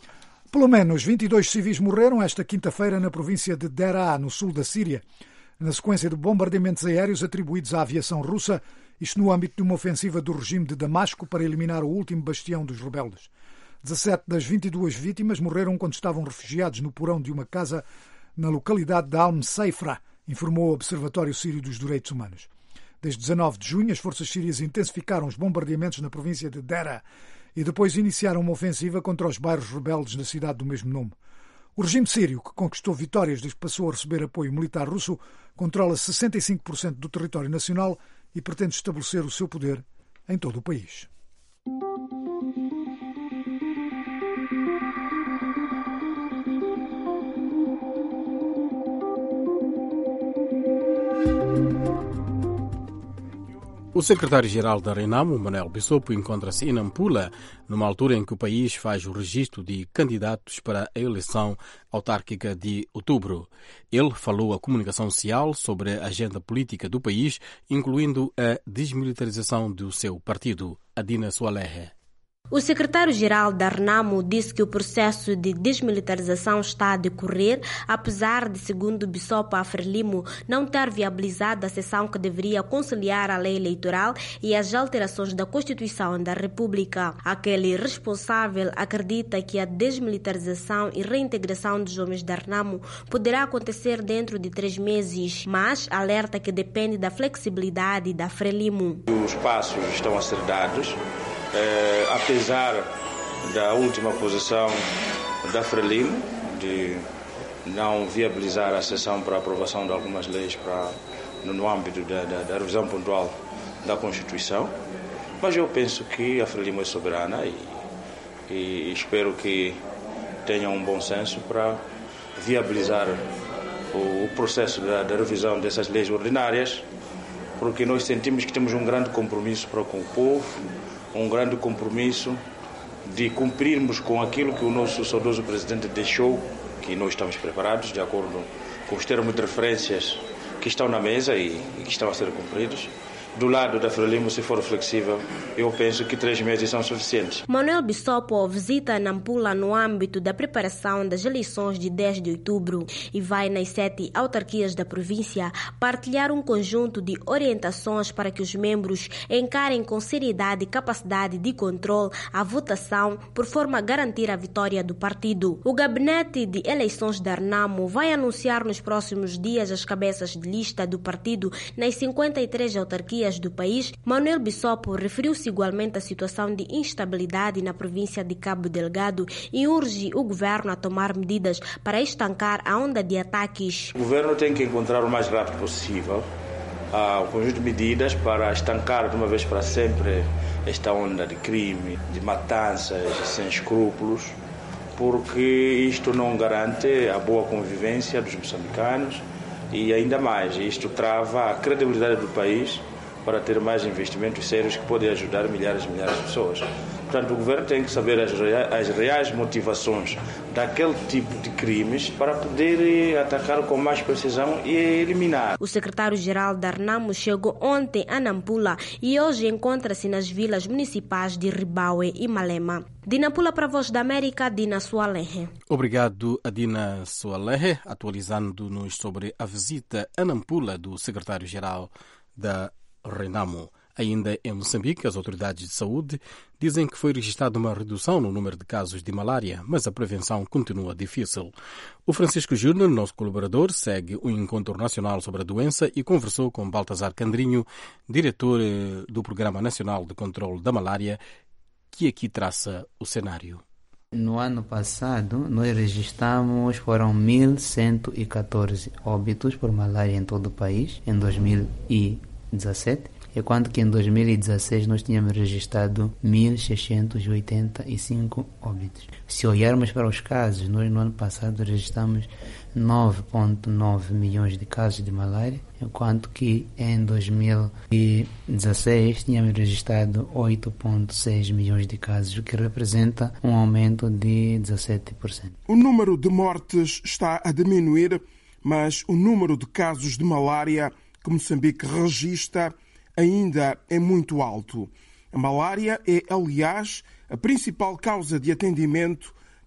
Pelo menos vinte e dois civis morreram esta quinta-feira na província de Deraa, no sul da Síria, na sequência de bombardeamentos aéreos atribuídos à aviação russa, isto no âmbito de uma ofensiva do regime de Damasco para eliminar o último bastião dos rebeldes. dezassete das vinte e duas vítimas morreram quando estavam refugiados no porão de uma casa na localidade de Al-Mseifra, informou o Observatório Sírio dos Direitos Humanos. Desde dezanove de junho, as forças sírias intensificaram os bombardeamentos na província de Deraa e depois iniciaram uma ofensiva contra os bairros rebeldes na cidade do mesmo nome. O regime sírio, que conquistou vitórias desde que passou a receber apoio militar russo, controla sessenta e cinco por cento do território nacional e pretende estabelecer o seu poder em todo o país. O secretário-geral da Renamo, Manuel Bissopo, encontra-se em Nampula, numa altura em que o país faz o registro de candidatos para a eleição autárquica de outubro. Ele falou à comunicação social sobre a agenda política do país, incluindo a desmilitarização do seu partido, Adina Soalehe. O secretário-geral da Renamo disse que o processo de desmilitarização está a decorrer, apesar de, segundo Bissopo Frelimo, não ter viabilizado a sessão que deveria conciliar a lei eleitoral e as alterações da Constituição da República. Aquele responsável acredita que a desmilitarização e reintegração dos homens da Renamo poderá acontecer dentro de três meses, mas alerta que depende da flexibilidade da Frelimo. Os passos estão a ser dados. Eh, apesar da última posição da Frelimo de não viabilizar a sessão para a aprovação de algumas leis para, no, no âmbito da, da, da revisão pontual da Constituição, mas eu penso que a Frelimo é soberana e, e espero que tenha um bom senso para viabilizar o, o processo da, da revisão dessas leis ordinárias, porque nós sentimos que temos um grande compromisso para com o povo, um grande compromisso de cumprirmos com aquilo que o nosso saudoso presidente deixou, que nós estamos preparados, de acordo com os termos de referências que estão na mesa e, e que estão a ser cumpridos. Do lado da Frelimo, se for flexível, eu penso que três meses são suficientes. Manuel Bissopo visita Nampula no âmbito da preparação das eleições de dez de outubro e vai nas sete autarquias da província partilhar um conjunto de orientações para que os membros encarem com seriedade e capacidade de controle a votação, por forma a garantir a vitória do partido. O gabinete de eleições da Renamo vai anunciar nos próximos dias as cabeças de lista do partido nas cinquenta e três autarquias do país. Manuel Bissopo referiu-se igualmente à situação de instabilidade na província de Cabo Delgado e urge o governo a tomar medidas para estancar a onda de ataques. O governo tem que encontrar o mais rápido possível uh, um conjunto de medidas para estancar de uma vez para sempre esta onda de crime, de matanças sem escrúpulos, porque isto não garante a boa convivência dos moçambicanos e ainda mais, isto trava a credibilidade do país para ter mais investimentos sérios que podem ajudar milhares e milhares de pessoas. Portanto, o governo tem que saber as reais, as reais motivações daquele tipo de crimes para poder atacar com mais precisão e eliminar. O secretário-geral da Renamo chegou ontem a Nampula e hoje encontra-se nas vilas municipais de Ribaue e Malema. De Nampula para a Voz da América, Dina Soalehe. Obrigado, Adina Soalehe, atualizando-nos sobre a visita a Nampula do secretário-geral da Renamo. Ainda em Moçambique, as autoridades de saúde dizem que foi registrada uma redução no número de casos de malária, mas a prevenção continua difícil. O Francisco Júnior, nosso colaborador, segue o Encontro Nacional sobre a Doença e conversou com Baltazar Candrinho, diretor do Programa Nacional de Controlo da Malária, que aqui traça o cenário. No ano passado, nós registramos, foram mil cento e catorze óbitos por malária em todo o país, em dois mil e dezassete, enquanto que em dois mil e dezasseis nós tínhamos registrado mil seiscentos e oitenta e cinco óbitos. Se olharmos para os casos, nós no ano passado registramos nove vírgula nove milhões de casos de malária, enquanto que em dois mil e dezasseis tínhamos registrado oito vírgula seis milhões de casos, o que representa um aumento de dezassete por cento. O número de mortes está a diminuir, mas o número de casos de malária que Moçambique registra ainda é muito alto. A malária é, aliás, a principal causa de atendimento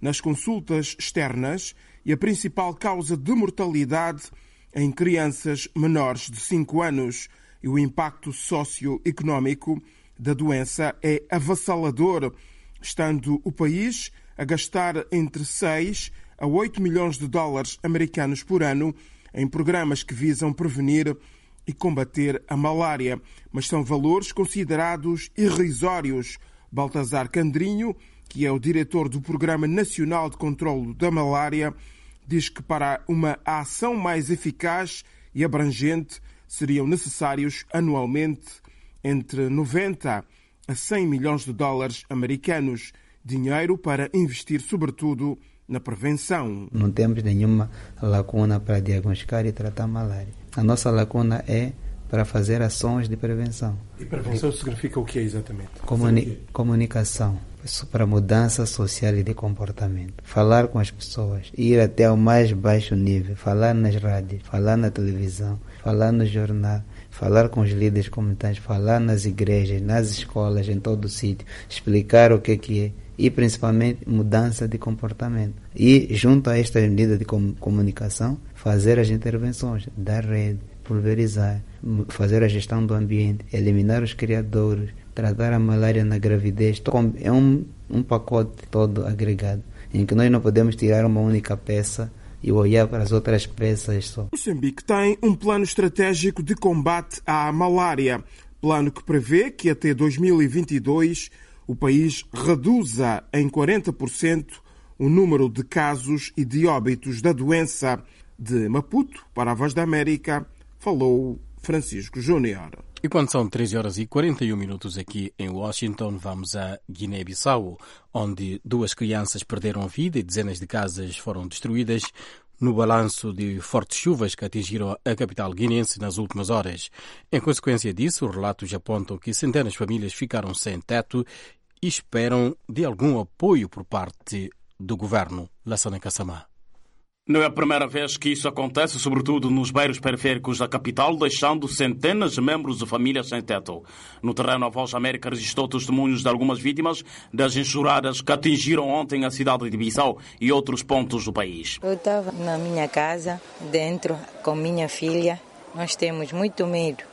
nas consultas externas e a principal causa de mortalidade em crianças menores de cinco anos. E o impacto socioeconómico da doença é avassalador, estando o país a gastar entre seis a oito milhões de dólares americanos por ano em programas que visam prevenir e combater a malária. Mas são valores considerados irrisórios. Baltazar Candrinho, que é o diretor do Programa Nacional de Controlo da Malária, diz que para uma ação mais eficaz e abrangente seriam necessários anualmente entre noventa a cem milhões de dólares americanos, dinheiro para investir sobretudo na prevenção. Não temos nenhuma lacuna para diagnosticar e tratar a malária. A nossa lacuna é para fazer ações de prevenção. E prevenção significa o que exatamente? Comuni- comunicação, para mudança social e de comportamento. Falar com as pessoas, ir até o mais baixo nível, falar nas rádios, falar na televisão, falar no jornal, falar com os líderes comunitários, falar nas igrejas, nas escolas, em todo o sítio, explicar o que, que é e principalmente mudança de comportamento. E junto a esta medida de com- comunicação, fazer as intervenções da rede, pulverizar, fazer a gestão do ambiente, eliminar os criadores, tratar a malária na gravidez. É um, um pacote todo agregado, em que nós não podemos tirar uma única peça e olhar para as outras peças só. Moçambique tem um plano estratégico de combate à malária, plano que prevê que até dois mil e vinte e dois o país reduza em quarenta por cento o número de casos e de óbitos da doença. De Maputo, para a Voz da América, falou Francisco Júnior. E quando são treze horas e quarenta e um minutos aqui em Washington, vamos a Guiné-Bissau, onde duas crianças perderam a vida e dezenas de casas foram destruídas no balanço de fortes chuvas que atingiram a capital guinense nas últimas horas. Em consequência disso, relatos apontam que centenas de famílias ficaram sem teto e esperam de algum apoio por parte do governo. Lassana Kassamá. Não é a primeira vez que isso acontece, sobretudo nos bairros periféricos da capital, deixando centenas de membros de famílias sem teto. No terreno, a Voz América registrou testemunhos de algumas vítimas das enxurradas que atingiram ontem a cidade de Bissau e outros pontos do país. Eu estava na minha casa, dentro, com minha filha. Nós temos muito medo.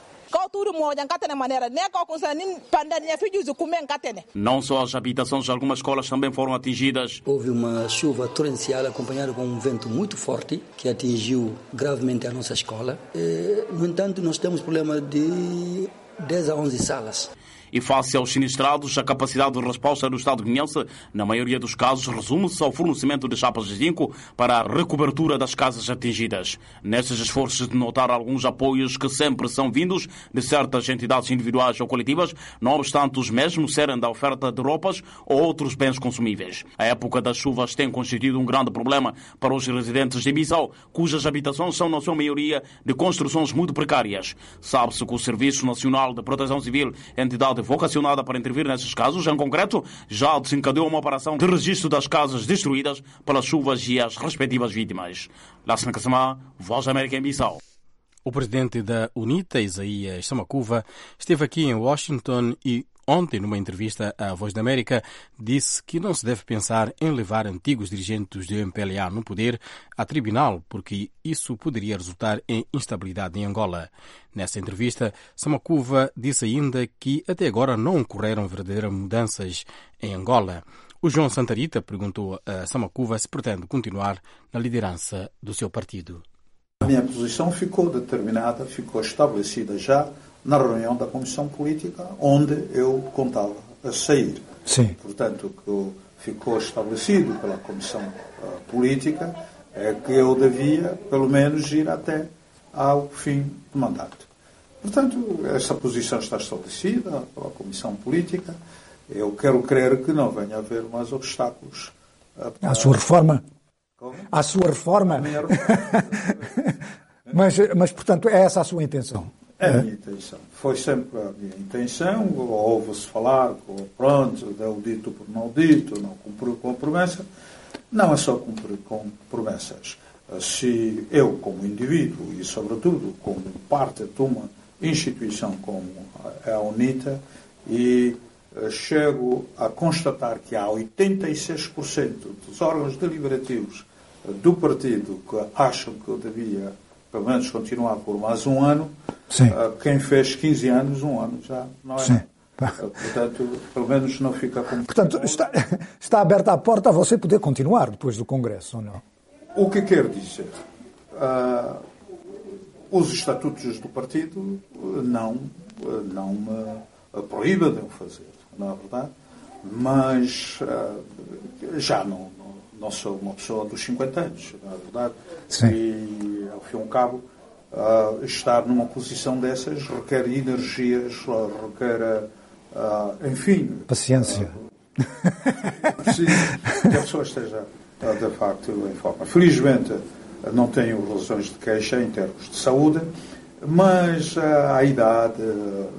Não só as habitações de algumas escolas também foram atingidas. Houve uma chuva torrencial acompanhada com um vento muito forte que atingiu gravemente a nossa escola. No entanto, nós temos problema de dez a onze salas. E face aos sinistrados, a capacidade de resposta do Estado guineense, na maioria dos casos, resume-se ao fornecimento de chapas de zinco para a recobertura das casas atingidas. Nesses esforços de notar alguns apoios que sempre são vindos de certas entidades individuais ou coletivas, não obstante os mesmos serem da oferta de roupas ou outros bens consumíveis. A época das chuvas tem constituído um grande problema para os residentes de Bissau, cujas habitações são, na sua maioria, de construções muito precárias. Sabe-se que o Serviço Nacional de Proteção Civil, entidade vocacionada para intervir nesses casos, em concreto, já desencadeou uma operação de registro das casas destruídas pelas chuvas e as respectivas vítimas. Lassana Kassamá, Voz da América em Bissau. O presidente da UNITA, Isaías Samakuva, esteve aqui em Washington e ontem, numa entrevista à Voz da América, disse que não se deve pensar em levar antigos dirigentes do M P L A no poder a tribunal, porque isso poderia resultar em instabilidade em Angola. Nessa entrevista, Samakuva disse ainda que até agora não ocorreram verdadeiras mudanças em Angola. O João Santarita perguntou a Samakuva se pretende continuar na liderança do seu partido. A minha posição ficou determinada, ficou estabelecida já na reunião da Comissão Política, onde eu contava a sair. Sim. Portanto, o que ficou estabelecido pela Comissão uh, Política é que eu devia, pelo menos, ir até ao fim do mandato. Portanto, essa posição está estabelecida pela Comissão Política. Eu quero crer que não venha a haver mais obstáculos. Uh, à sua reforma? Como? À sua reforma? mas, mas, portanto, é essa a sua intenção? É a minha intenção. Foi sempre a minha intenção. Ouve-se falar, pronto, deu dito por não dito, não cumpriu com a promessa. Não é só cumprir com promessas. Se eu, como indivíduo e, sobretudo, como parte de uma instituição como a UNITA, e chego a constatar que há oitenta e seis por cento dos órgãos deliberativos do partido que acham que eu devia, pelo menos, continuar por mais um ano. Sim. Quem fez quinze anos, um ano já não é. Sim. Portanto, pelo menos não fica como... Portanto, está, está aberta a porta a você poder continuar depois do Congresso, ou não? O que quer dizer? Uh, os estatutos do partido não, não me proíbem de o fazer, não é verdade? Mas uh, já não, não, não sou uma pessoa dos cinquenta anos, não é verdade? Sim. E, ao fim e ao cabo, uh, estar numa posição dessas requer energias, requer... Uh, enfim... Paciência. Uh, preciso que a pessoa esteja, uh, de facto, em forma. Felizmente, uh, não tenho razões de queixa em termos de saúde, mas uh, a idade... Uh,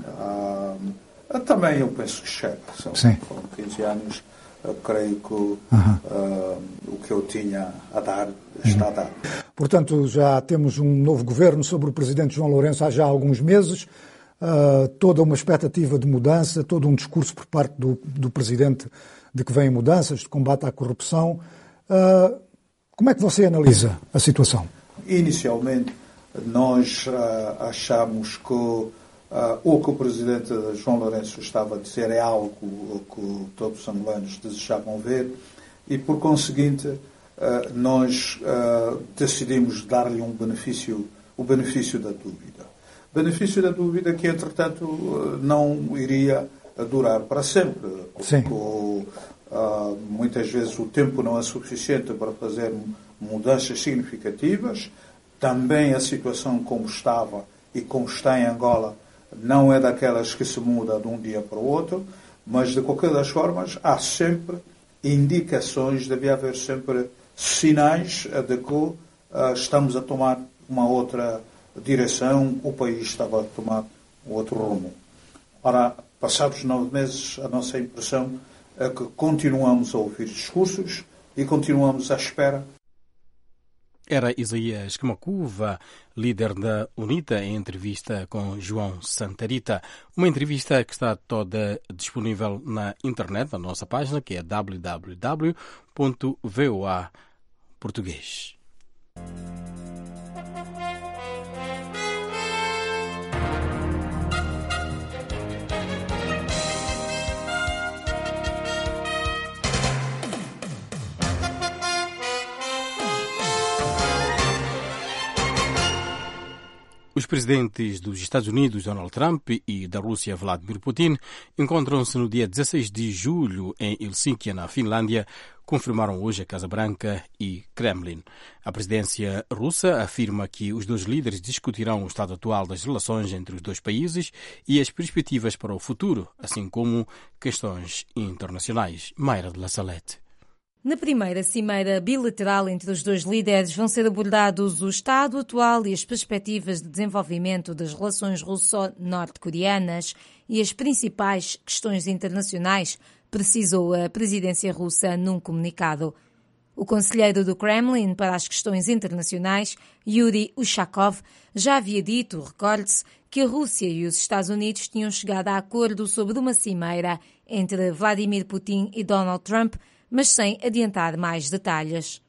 uh, também eu penso que chega. São, foram quinze anos, uh, creio que uh, uh, o que eu tinha a dar está uhum. a dar. Portanto, já temos um novo governo sobre o presidente João Lourenço há já alguns meses. Uh, toda uma expectativa de mudança, todo um discurso por parte do, do Presidente de que vêm mudanças, de combate à corrupção. Uh, como é que você analisa a situação? Inicialmente, nós uh, achamos que uh, o que o Presidente João Lourenço estava a dizer é algo que todos os angolanos desejavam ver e, por conseguinte, uh, nós uh, decidimos dar-lhe um benefício, o benefício da dúvida. Benefício da dúvida que, entretanto, não iria durar para sempre. Sim. Porque, uh, muitas vezes o tempo não é suficiente para fazer mudanças significativas. Também a situação como estava e como está em Angola não é daquelas que se muda de um dia para o outro, mas, de qualquer das formas, há sempre indicações, deve haver sempre sinais de que uh, estamos a tomar uma outra direção, o país estava a tomar outro rumo. Ora, passados nove meses, a nossa impressão é que continuamos a ouvir discursos e continuamos à espera. Era Isaías Kamakuva, líder da UNITA, em entrevista com João Santarita. Uma entrevista que está toda disponível na internet, na nossa página, que é w w w ponto voa português. Os presidentes dos Estados Unidos, Donald Trump, e da Rússia, Vladimir Putin, encontram-se no dia dezesseis de julho em Helsinki, na Finlândia, confirmaram hoje a Casa Branca e Kremlin. A presidência russa afirma que os dois líderes discutirão o estado atual das relações entre os dois países e as perspectivas para o futuro, assim como questões internacionais. Mayra de La Salette. Na primeira cimeira bilateral entre os dois líderes vão ser abordados o estado atual e as perspectivas de desenvolvimento das relações russo-norte-coreanas e as principais questões internacionais, precisou a presidência russa num comunicado. O conselheiro do Kremlin para as questões internacionais, Yuri Ushakov, já havia dito, recorde-se, que a Rússia e os Estados Unidos tinham chegado a acordo sobre uma cimeira entre Vladimir Putin e Donald Trump, mas sem adiantar mais detalhes.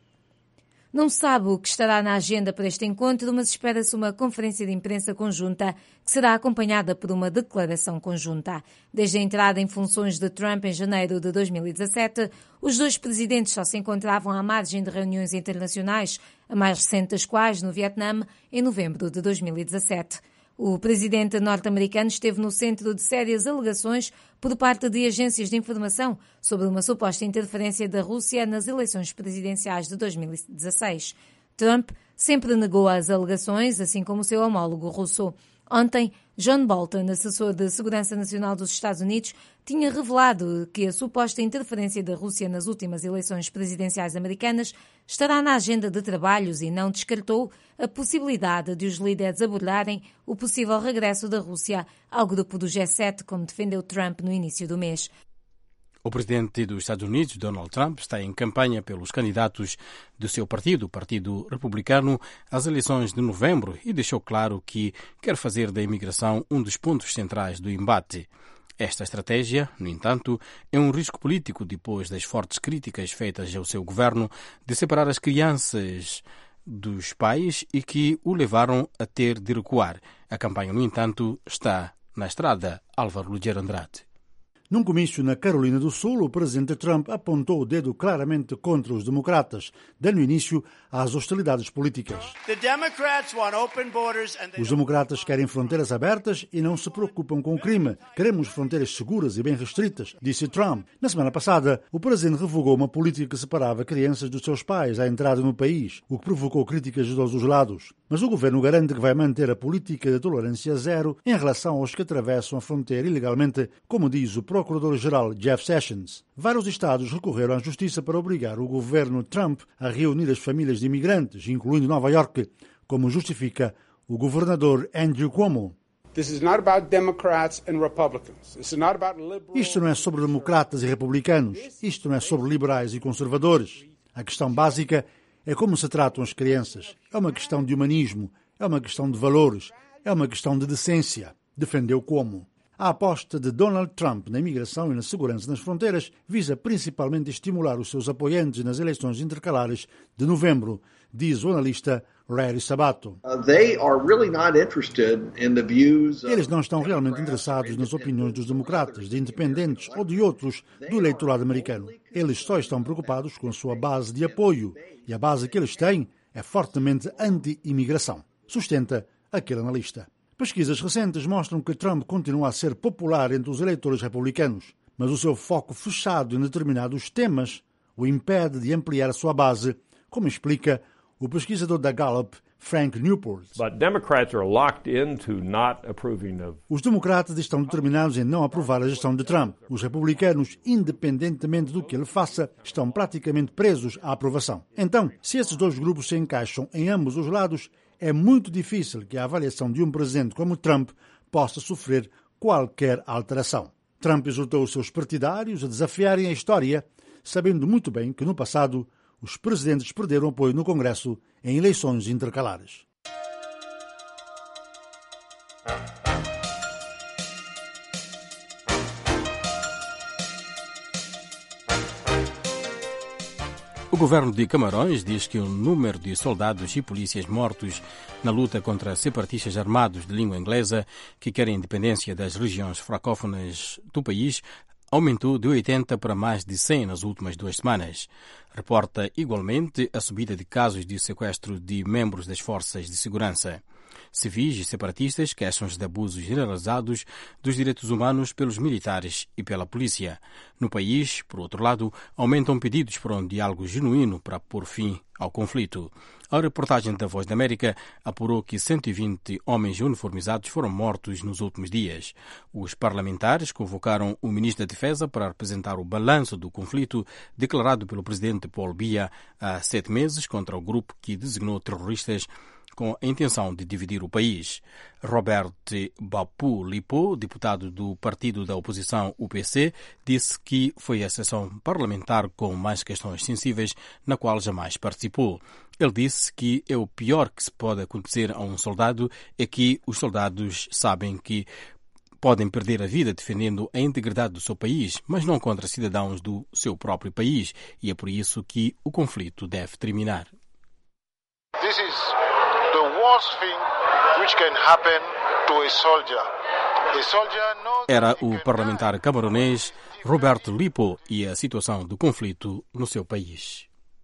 Não se sabe o que estará na agenda para este encontro, mas espera-se uma conferência de imprensa conjunta que será acompanhada por uma declaração conjunta. Desde a entrada em funções de Trump em janeiro de dois mil e dezassete, os dois presidentes só se encontravam à margem de reuniões internacionais, a mais recente das quais no Vietnã, em novembro de dois mil e dezassete. O presidente norte-americano esteve no centro de sérias alegações por parte de agências de informação sobre uma suposta interferência da Rússia nas eleições presidenciais de dois mil e dezasseis. Trump sempre negou as alegações, assim como seu homólogo russo. Ontem, John Bolton, assessor de Segurança Nacional dos Estados Unidos, tinha revelado que a suposta interferência da Rússia nas últimas eleições presidenciais americanas estará na agenda de trabalhos e não descartou a possibilidade de os líderes abordarem o possível regresso da Rússia ao grupo do G sete, como defendeu Trump no início do mês. O presidente dos Estados Unidos, Donald Trump, está em campanha pelos candidatos do seu partido, o Partido Republicano, às eleições de novembro e deixou claro que quer fazer da imigração um dos pontos centrais do embate. Esta estratégia, no entanto, é um risco político depois das fortes críticas feitas ao seu governo de separar as crianças dos pais e que o levaram a ter de recuar. A campanha, no entanto, está na estrada. Álvaro Lugero Andrade. Num comício na Carolina do Sul, o presidente Trump apontou o dedo claramente contra os democratas, dando início às hostilidades políticas. Os democratas querem fronteiras abertas e não se preocupam com o crime. Queremos fronteiras seguras e bem restritas, disse Trump. Na semana passada, o presidente revogou uma política que separava crianças dos seus pais à entrada no país, o que provocou críticas de todos os lados. Mas o governo garante que vai manter a política de tolerância zero em relação aos que atravessam a fronteira ilegalmente, como diz o Procurador-Geral Jeff Sessions. Vários estados recorreram à justiça para obrigar o governo Trump a reunir as famílias de imigrantes, incluindo Nova York, como justifica o governador Andrew Cuomo. Isto não é sobre democratas e republicanos. Isto não é sobre liberais e conservadores. A questão básica é como se tratam as crianças. É uma questão de humanismo, é uma questão de valores, é uma questão de decência, defendeu Cuomo. A aposta de Donald Trump na imigração e na segurança nas fronteiras visa principalmente estimular os seus apoiantes nas eleições intercalares de novembro, diz o analista Larry Sabato. Eles não estão realmente interessados nas opiniões dos democratas, de independentes ou de outros do eleitorado americano. Eles só estão preocupados com a sua base de apoio e a base que eles têm é fortemente anti-imigração, sustenta aquele analista. Pesquisas recentes mostram que Trump continua a ser popular entre os eleitores republicanos, mas o seu foco fechado em determinados temas o impede de ampliar a sua base, como explica o pesquisador da Gallup, Frank Newport. Os democratas estão determinados em não aprovar a gestão de Trump. Os republicanos, independentemente do que ele faça, estão praticamente presos à aprovação. Então, se esses dois grupos se encaixam em ambos os lados, é muito difícil que a avaliação de um presidente como Trump possa sofrer qualquer alteração. Trump exortou os seus partidários a desafiarem a história, sabendo muito bem que no passado os presidentes perderam apoio no Congresso em eleições intercalares. O governo de Camarões diz que o número de soldados e polícias mortos na luta contra separatistas armados de língua inglesa que querem a independência das regiões francófonas do país aumentou de oitenta para mais de cem nas últimas duas semanas. Reporta igualmente a subida de casos de sequestro de membros das forças de segurança. Civis e separatistas queixam-se de abusos generalizados dos direitos humanos pelos militares e pela polícia. No país, por outro lado, aumentam pedidos para um diálogo genuíno para pôr fim ao conflito. A reportagem da Voz da América apurou que cento e vinte homens uniformizados foram mortos nos últimos dias. Os parlamentares convocaram o ministro da Defesa para apresentar o balanço do conflito declarado pelo presidente Paul Biya há sete meses contra o grupo que designou terroristas com a intenção de dividir o país. Robert Bapu Lipo, deputado do partido da oposição U P C, disse que foi a sessão parlamentar com mais questões sensíveis na qual jamais participou. Ele disse que é o pior que se pode acontecer a um soldado é que os soldados sabem que podem perder a vida defendendo a integridade do seu país, mas não contra cidadãos do seu próprio país, e é por isso que o conflito deve terminar. This is the worst thing which can happen to a soldier. A soldier knows... Era o parlamentar camaronês Roberto Lipo e a situação do conflito no seu país.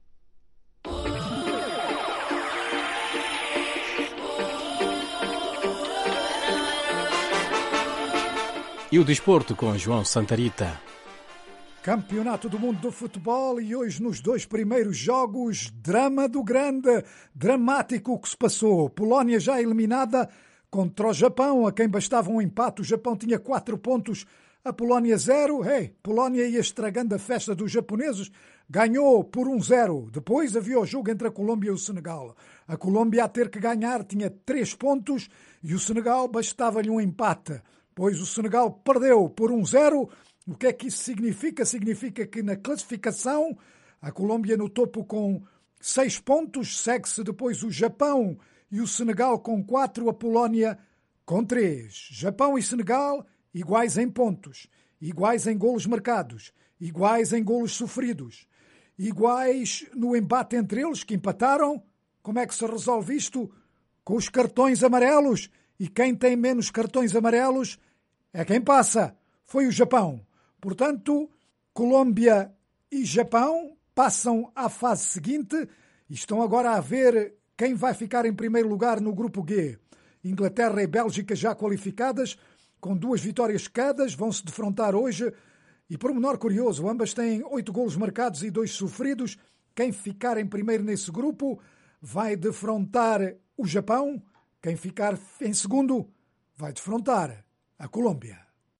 E o desporto com João Santarita. Campeonato do Mundo do Futebol e hoje nos dois primeiros jogos, drama do grande, dramático o que se passou. Polónia já eliminada contra o Japão, a quem bastava um empate. O Japão tinha quatro pontos, a Polónia zero. Hey, Polónia ia estragando a festa dos japoneses, ganhou por um zero. Depois havia o jogo entre a Colômbia e o Senegal. A Colômbia a ter que ganhar tinha três pontos e o Senegal bastava-lhe um empate. Pois o Senegal perdeu por um zero. O que é que isso significa? Significa que na classificação a Colômbia no topo com seis pontos, segue-se depois o Japão e o Senegal com quatro, a Polónia com três. Japão e Senegal iguais em pontos, iguais em golos marcados, iguais em golos sofridos, iguais no embate entre eles, que empataram. Como é que se resolve isto? Com os cartões amarelos. E quem tem menos cartões amarelos é quem passa. Foi o Japão. Portanto, Colômbia e Japão passam à fase seguinte e estão agora a ver quem vai ficar em primeiro lugar no grupo G. Inglaterra e Bélgica já qualificadas, com duas vitórias cada, vão se defrontar hoje. E por um menor curioso, ambas têm oito golos marcados e dois sofridos. Quem ficar em primeiro nesse grupo vai defrontar o Japão. Quem ficar em segundo vai defrontar a Colômbia.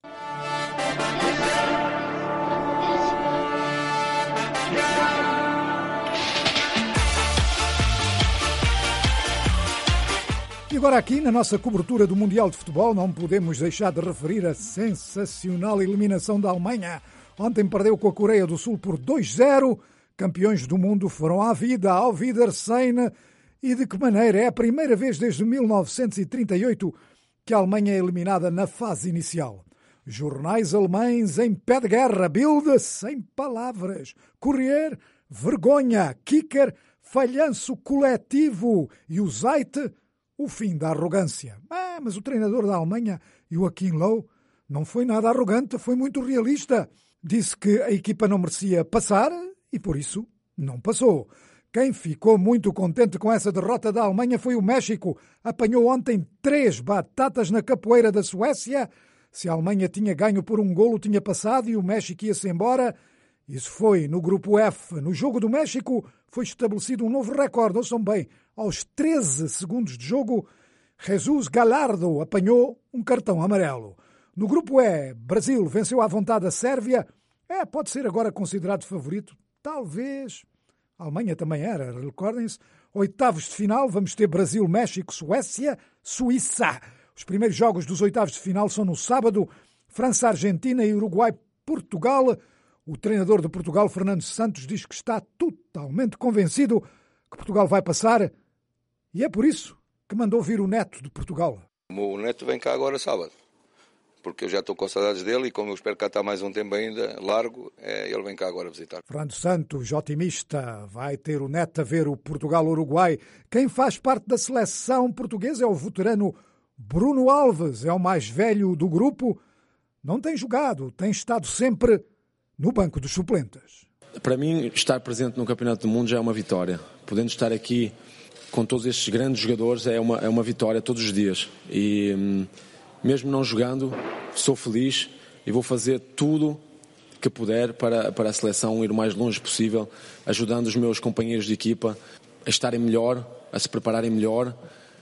E agora aqui, na nossa cobertura do Mundial de Futebol, não podemos deixar de referir a sensacional eliminação da Alemanha. Ontem perdeu com a Coreia do Sul por dois zero. Campeões do mundo foram à vida, ao Wiedersehen. E de que maneira? É a primeira vez desde mil novecentos e trinta e oito que a Alemanha é eliminada na fase inicial. Jornais alemães em pé de guerra. Bild, sem palavras. Courier, vergonha. Kicker, falhanço coletivo. E o Zeit, o fim da arrogância. Ah, mas o treinador da Alemanha, Joachim Löw, não foi nada arrogante, foi muito realista. Disse que a equipa não merecia passar e, por isso, não passou. Quem ficou muito contente com essa derrota da Alemanha foi o México. Apanhou ontem três batatas na capoeira da Suécia. Se a Alemanha tinha ganho por um golo, tinha passado e o México ia-se embora. Isso foi no grupo F. No jogo do México foi estabelecido um novo recorde. Ouçam bem, aos treze segundos de jogo, Jesus Gallardo apanhou um cartão amarelo. No grupo E, Brasil venceu à vontade a Sérvia. É, pode ser agora considerado favorito. Talvez. A Alemanha também era, recordem-se. Oitavos de final, vamos ter Brasil, México, Suécia, Suíça. Os primeiros jogos dos oitavos de final são no sábado. França, Argentina e Uruguai, Portugal. O treinador de Portugal, Fernando Santos, diz que está totalmente convencido que Portugal vai passar. E é por isso que mandou vir o neto de Portugal. O neto vem cá agora sábado, porque eu já estou com saudades dele e como eu espero cá estar mais um tempo ainda largo, é, ele vem cá agora visitar. Fernando Santos, otimista, vai ter o neto a ver o Portugal-Uruguai. Quem faz parte da seleção portuguesa é o veterano Bruno Alves, é o mais velho do grupo. Não tem jogado, tem estado sempre no banco dos suplentes. Para mim, estar presente no Campeonato do Mundo já é uma vitória. Podendo estar aqui com todos estes grandes jogadores é uma, é uma vitória todos os dias. E hum, mesmo não jogando, sou feliz e vou fazer tudo que puder para, para a seleção ir o mais longe possível, ajudando os meus companheiros de equipa a estarem melhor, a se prepararem melhor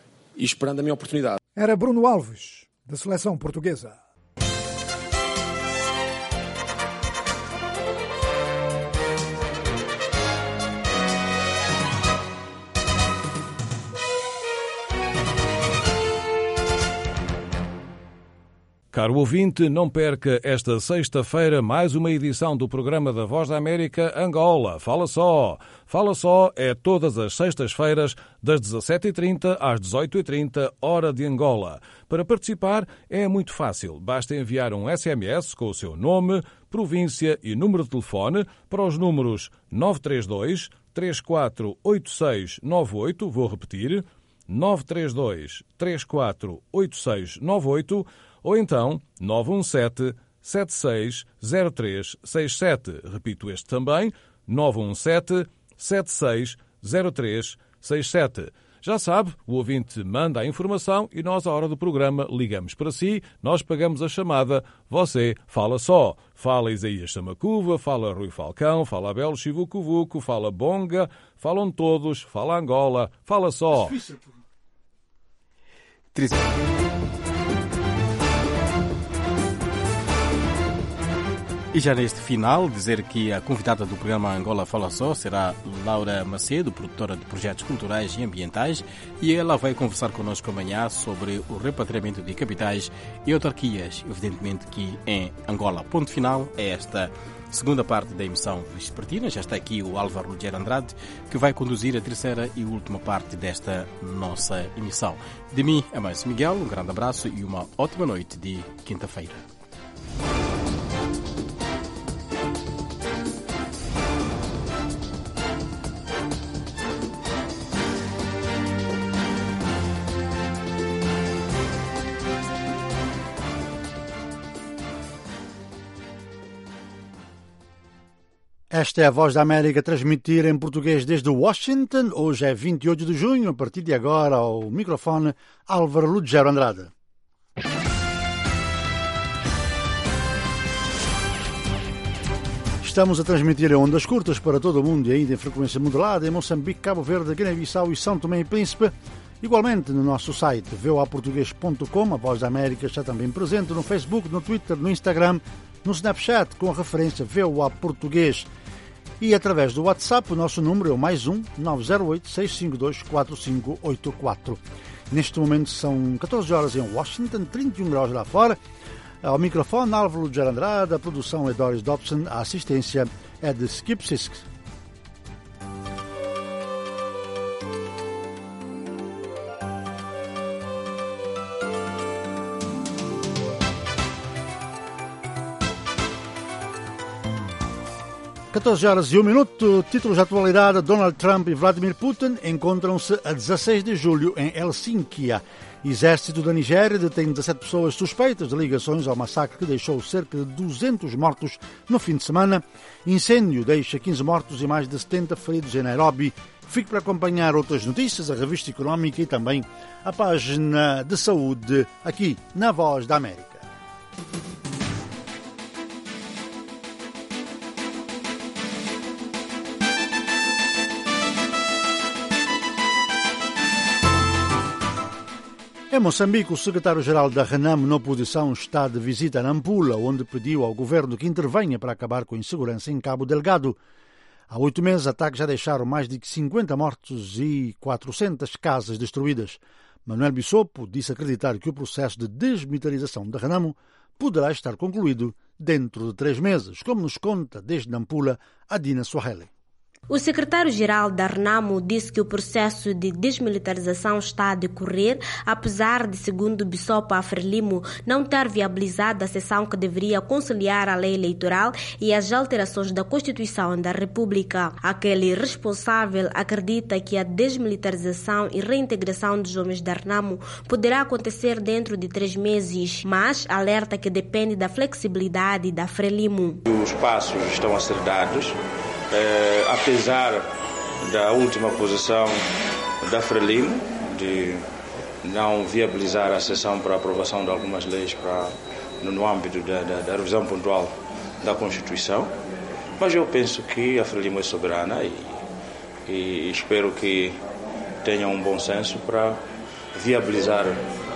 e esperando a minha oportunidade. Era Bruno Alves, da seleção portuguesa. Caro ouvinte, não perca esta sexta-feira mais uma edição do programa da Voz da América Angola. Fala só! Fala só é todas as sextas-feiras das dezassete e trinta às dezoito e trinta, hora de Angola. Para participar é muito fácil. Basta enviar um S M S com o seu nome, província e número de telefone para os números nove três dois, três quatro oito seis nove oito, vou repetir, nove três dois, três quatro oito seis nove oito, ou então nove um sete, sete seis zero três seis sete. Repito este também, nove um sete, sete seis zero três seis sete. Já sabe, o ouvinte manda a informação e nós, à hora do programa, ligamos para si, nós pagamos a chamada, você fala só. Fala Isaías Samacuva, fala Rui Falcão, fala Abel Chivucovuco, fala Bonga, falam todos, fala Angola, fala só. E já neste final, dizer que a convidada do programa Angola Fala Só será Laura Macedo, produtora de projetos culturais e ambientais, e ela vai conversar connosco amanhã sobre o repatriamento de capitais e autarquias, evidentemente que em Angola. Ponto final é esta segunda parte da emissão vespertina. Já está aqui o Álvaro Rogério Andrade, que vai conduzir a terceira e última parte desta nossa emissão. De mim, Amâncio Miguel, um grande abraço e uma ótima noite de quinta-feira. Esta é a Voz da América, transmitir em português desde Washington. Hoje é vinte e oito de junho, a partir de agora, ao microfone, Álvaro Lugero Andrade. Estamos a transmitir em ondas curtas para todo o mundo e ainda em frequência modulada em Moçambique, Cabo Verde, Guiné-Bissau e São Tomé e Príncipe. Igualmente no nosso site v o a português ponto com, a Voz da América está também presente no Facebook, no Twitter, no Instagram, no Snapchat com a referência V O A Português. E através do WhatsApp o nosso número é o mais um nove zero oito, seis cinco dois, quatro cinco oito quatro. Neste momento são catorze horas em Washington, trinta e um graus lá fora. Ao microfone, Álvaro Lugero Andrade, a produção é Doris Dobson, a assistência é de Skip Sisk. catorze horas e um minuto, títulos de atualidade. Donald Trump e Vladimir Putin encontram-se a dezasseis de julho em Helsínquia. Exército da Nigéria detém dezassete pessoas suspeitas de ligações ao massacre que deixou cerca de duzentos mortos no fim de semana. Incêndio deixa quinze mortos e mais de setenta feridos em Nairobi. Fique para acompanhar outras notícias, a revista económica e também a página de saúde aqui na Voz da América. Em Moçambique, o secretário-geral da Renamo, na oposição, está de visita a Nampula, onde pediu ao governo que intervenha para acabar com a insegurança em Cabo Delgado. Há oito meses, ataques já deixaram mais de cinquenta mortos e quatrocentas casas destruídas. Manuel Bissopo disse acreditar que o processo de desmilitarização da Renamo poderá estar concluído dentro de três meses, como nos conta desde Nampula a Dina Swahili. O secretário-geral da Renamo disse que o processo de desmilitarização está a decorrer, apesar de, segundo Bissopo Frelimo, não ter viabilizado a sessão que deveria conciliar a lei eleitoral e as alterações da Constituição da República. Aquele responsável acredita que a desmilitarização e reintegração dos homens da Renamo poderá acontecer dentro de três meses, mas alerta que depende da flexibilidade da Frelimo. Os passos estão a ser dados. Eh, apesar da última posição da Frelimo de não viabilizar a sessão para a aprovação de algumas leis para, no, no âmbito da, da, da revisão pontual da Constituição, mas eu penso que a Frelimo é soberana e, e espero que tenha um bom senso para viabilizar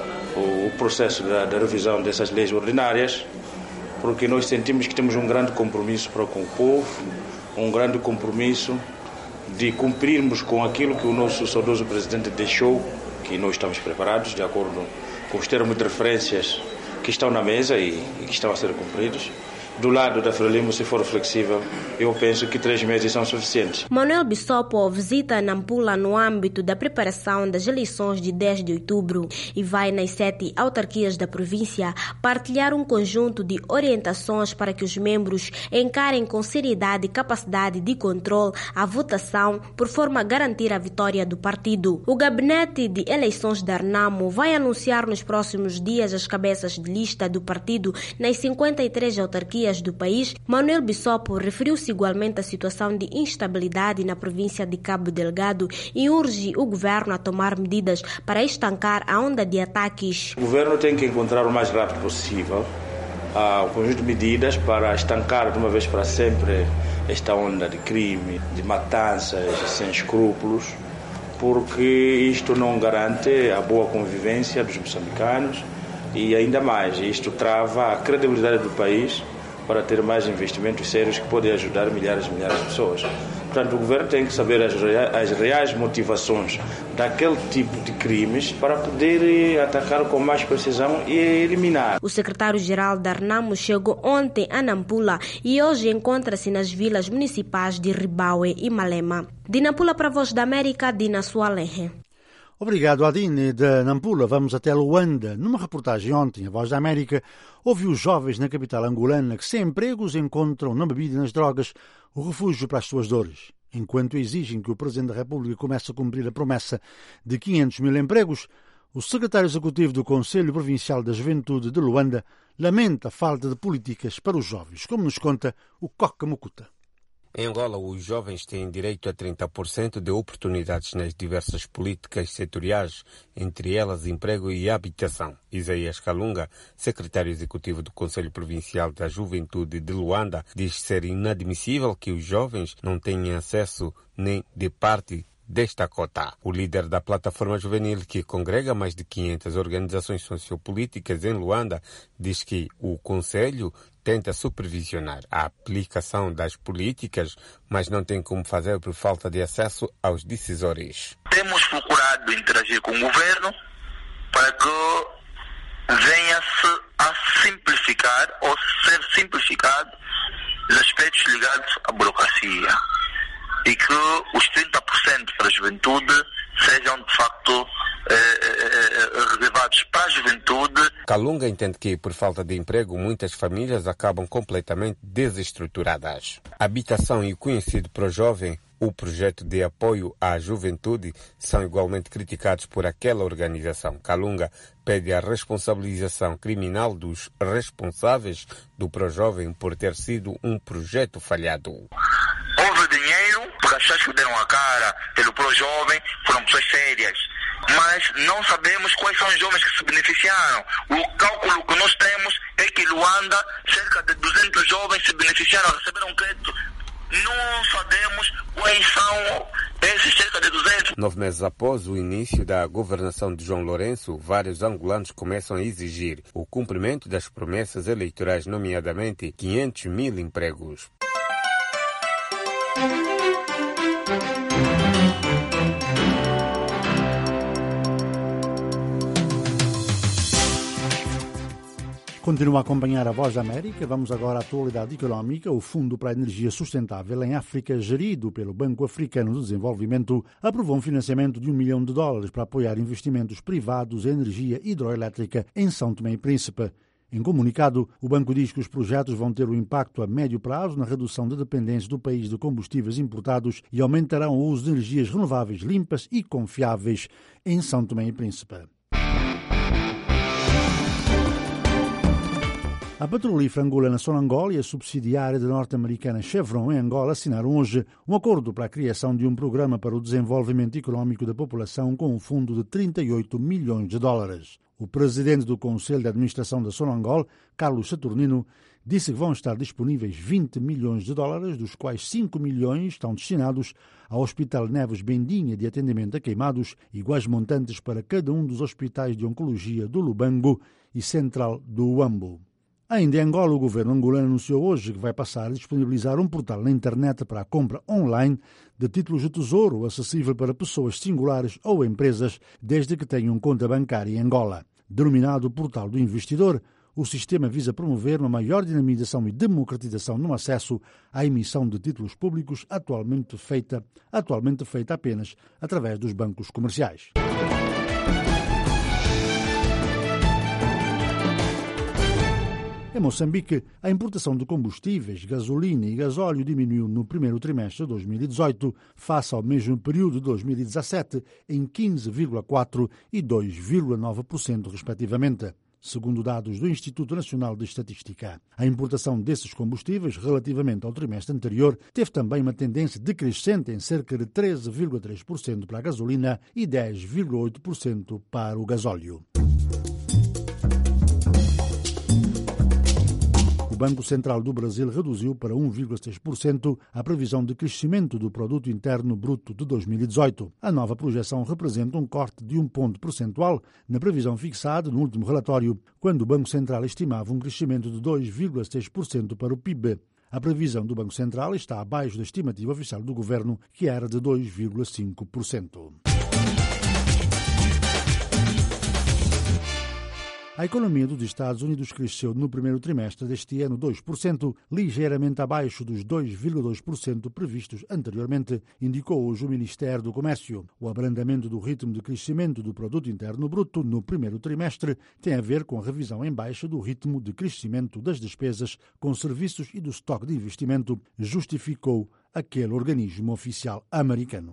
o, o processo da, da revisão dessas leis ordinárias, porque nós sentimos que temos um grande compromisso para com o povo, um grande compromisso de cumprirmos com aquilo que o nosso saudoso presidente deixou, que nós estamos preparados, de acordo com os termos de referências que estão na mesa e, e que estão a ser cumpridos. Do lado da Frelimo, se for flexível, eu penso que três meses são suficientes. Manuel Bissopo visita Nampula no âmbito da preparação das eleições de dez de outubro e vai nas sete autarquias da província partilhar um conjunto de orientações para que os membros encarem com seriedade e capacidade de controle a votação, por forma a garantir a vitória do partido. O gabinete de eleições da Renamo vai anunciar nos próximos dias as cabeças de lista do partido nas cinquenta e três autarquias do país. Manuel Bissopo referiu-se igualmente à situação de instabilidade na província de Cabo Delgado e urge o governo a tomar medidas para estancar a onda de ataques. O governo tem que encontrar o mais rápido possível uh, um conjunto de medidas para estancar de uma vez para sempre esta onda de crime, de matanças sem escrúpulos, porque isto não garante a boa convivência dos moçambicanos e ainda mais, isto trava a credibilidade do país para ter mais investimentos sérios que podem ajudar milhares e milhares de pessoas. Portanto, o governo tem que saber as reais, as reais motivações daquele tipo de crimes para poder atacar com mais precisão e eliminar. O secretário-geral da Renamo chegou ontem a Nampula e hoje encontra-se nas vilas municipais de Ribaue e Malema. De Nampula para a Voz da América, Dina Swahili. Obrigado, Adine. De Nampula vamos até Luanda. Numa reportagem ontem, a Voz da América ouviu os jovens na capital angolana que, sem empregos, encontram na bebida e nas drogas o refúgio para as suas dores. Enquanto exigem que o Presidente da República comece a cumprir a promessa de quinhentos mil empregos, o secretário executivo do Conselho Provincial da Juventude de Luanda lamenta a falta de políticas para os jovens, como nos conta o Coca Mucuta. Em Angola, os jovens têm direito a trinta por cento de oportunidades nas diversas políticas setoriais, entre elas emprego e habitação. Isaías Kalunga, secretário executivo do Conselho Provincial da Juventude de Luanda, diz ser inadmissível que os jovens não tenham acesso nem de parte desta cota. O líder da plataforma juvenil, que congrega mais de quinhentas organizações sociopolíticas em Luanda, diz que o Conselho tenta supervisionar a aplicação das políticas, mas não tem como fazer por falta de acesso aos decisores. Temos procurado interagir com o governo para que venha-se a simplificar ou ser simplificado os aspectos ligados à burocracia e que os trinta por cento para a juventude sejam de facto eh, eh, reservados para a juventude. Kalunga entende que, por falta de emprego, muitas famílias acabam completamente desestruturadas. A habitação e o conhecido Pro Jovem, o projeto de apoio à juventude, são igualmente criticados por aquela organização. Kalunga pede a responsabilização criminal dos responsáveis do Pro Jovem por ter sido um projeto falhado. Houve dinheiro, porque as pessoas que deram a cara pelo Pro Jovem foram pessoas sérias, mas não sabemos quais são os jovens que se beneficiaram. O cálculo que nós temos é que em Luanda, cerca de duzentos jovens se beneficiaram, receberam crédito. Não sabemos quais são esses cerca de duzentos. Nove meses após o início da governação de João Lourenço, vários angolanos começam a exigir o cumprimento das promessas eleitorais, nomeadamente quinhentos mil empregos. Continua a acompanhar a Voz da América. Vamos agora à atualidade económica. O Fundo para a Energia Sustentável em África, gerido pelo Banco Africano de Desenvolvimento, aprovou um financiamento de um milhão de dólares para apoiar investimentos privados em energia hidroelétrica em São Tomé e Príncipe. Em comunicado, o banco diz que os projetos vão ter um impacto a médio prazo na redução da dependência do país de combustíveis importados e aumentarão o uso de energias renováveis limpas e confiáveis em São Tomé e Príncipe. A petrolífera angolana Sonangol e a subsidiária da norte-americana Chevron em Angola assinaram hoje um acordo para a criação de um programa para o desenvolvimento econômico da população com um fundo de trinta e oito milhões de dólares. O presidente do Conselho de Administração da Sonangol, Carlos Saturnino, disse que vão estar disponíveis vinte milhões de dólares, dos quais cinco milhões estão destinados ao Hospital Neves Bendinha de atendimento a queimados, iguais montantes para cada um dos hospitais de oncologia do Lubango e Central do Uambo. Ainda em Angola, o governo angolano anunciou hoje que vai passar a disponibilizar um portal na internet para a compra online de títulos de tesouro acessível para pessoas singulares ou empresas, desde que tenham conta bancária em Angola. Denominado Portal do Investidor, o sistema visa promover uma maior dinamização e democratização no acesso à emissão de títulos públicos, atualmente feita, atualmente feita apenas através dos bancos comerciais. Em Moçambique, a importação de combustíveis, gasolina e gasóleo diminuiu no primeiro trimestre de dois mil e dezoito, face ao mesmo período de dois mil e dezassete, em quinze vírgula quatro por cento e dois vírgula nove por cento, respectivamente, segundo dados do Instituto Nacional de Estatística. A importação desses combustíveis, relativamente ao trimestre anterior, teve também uma tendência decrescente em cerca de treze vírgula três por cento para a gasolina e dez vírgula oito por cento para o gasóleo. O Banco Central do Brasil reduziu para um vírgula seis por cento a previsão de crescimento do Produto Interno Bruto de dois mil e dezoito. A nova projeção representa um corte de um ponto percentual na previsão fixada no último relatório, quando o Banco Central estimava um crescimento de dois vírgula seis por cento para o P I B. A previsão do Banco Central está abaixo da estimativa oficial do governo, que era de dois vírgula cinco por cento. A economia dos Estados Unidos cresceu no primeiro trimestre deste ano dois por cento, ligeiramente abaixo dos dois vírgula dois por cento previstos anteriormente, indicou hoje o Ministério do Comércio. O abrandamento do ritmo de crescimento do Produto Interno Bruto no primeiro trimestre tem a ver com a revisão em baixa do ritmo de crescimento das despesas com serviços e do estoque de investimento, justificou aquele organismo oficial americano.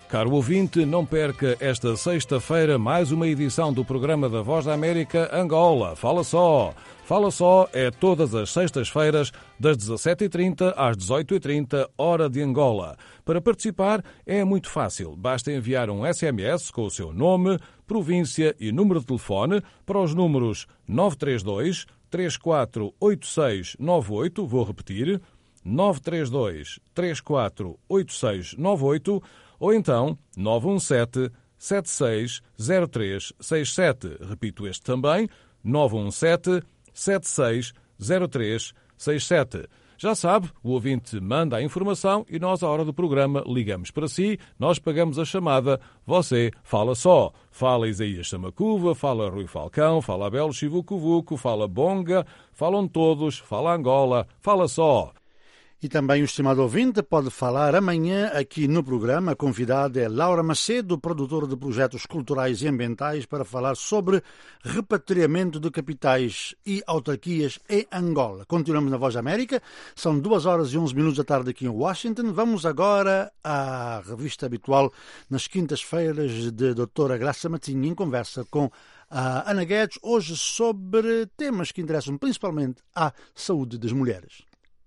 Caro ouvinte, não perca esta sexta-feira mais uma edição do programa da Voz da América Angola. Fala só! Fala só é todas as sextas-feiras, das dezassete e trinta às dezoito e trinta, hora de Angola. Para participar é muito fácil. Basta enviar um S M S com o seu nome, província e número de telefone para os números nove três dois, três quatro oito seis nove oito, vou repetir, nove três dois, três quatro oito seis nove oito, ou então nove um sete, sete seis zero três seis sete. Repito este também, nove um sete, sete seis zero três seis sete. Já sabe, o ouvinte manda a informação e nós, à hora do programa, ligamos para si, nós pagamos a chamada, você fala só. Fala Isaías Samacuva, fala Rui Falcão, fala Abel Chivucuvuco, fala Bonga, falam todos, fala Angola, fala só. E também o estimado ouvinte pode falar amanhã aqui no programa. A convidada é Laura Macedo, produtora de projetos culturais e ambientais, para falar sobre repatriamento de capitais e autarquias em Angola. Continuamos na Voz da América. São duas horas e onze minutos da tarde aqui em Washington. Vamos agora à revista habitual nas quintas-feiras de doutora Graça Matinho, em conversa com a Ana Guedes, hoje sobre temas que interessam principalmente à saúde das mulheres.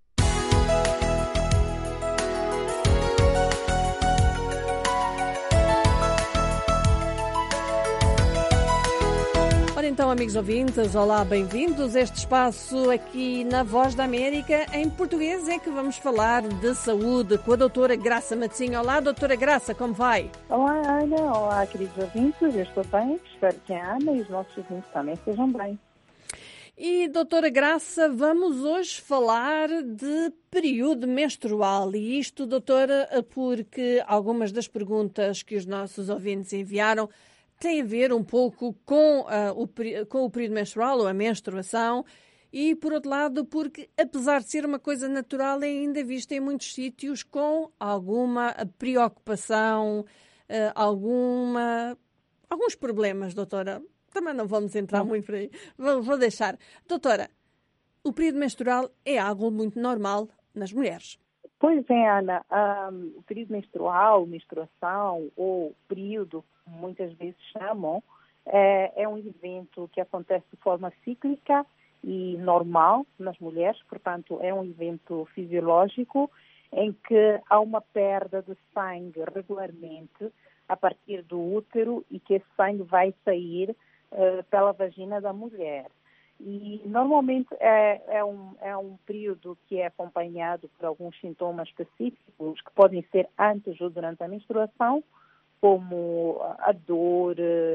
Então, amigos ouvintes, olá, bem-vindos a este espaço aqui na Voz da América. Em português é que vamos falar de saúde com a doutora Graça Matinho. Olá, doutora Graça, como vai? Olá, Ana. Olá, queridos ouvintes. Eu estou bem. Espero que a Ana e os nossos ouvintes também estejam bem. E, doutora Graça, vamos hoje falar de período menstrual. E isto, doutora, porque algumas das perguntas que os nossos ouvintes enviaram tem a ver um pouco com, uh, o, com o período menstrual ou a menstruação e, por outro lado, porque, apesar de ser uma coisa natural, é ainda vista em muitos sítios com alguma preocupação, uh, alguma, alguns problemas, doutora. Também não vamos entrar não. muito por aí. Vou, vou deixar. Doutora, o período menstrual é algo muito normal nas mulheres. Pois é, Ana. Um, o período menstrual, menstruação ou período, muitas vezes chamam, é, é um evento que acontece de forma cíclica e normal nas mulheres, portanto é um evento fisiológico em que há uma perda de sangue regularmente a partir do útero e que esse sangue vai sair uh, pela vagina da mulher. E normalmente é, é, um, é um período que é acompanhado por alguns sintomas específicos que podem ser antes ou durante a menstruação, como a dor,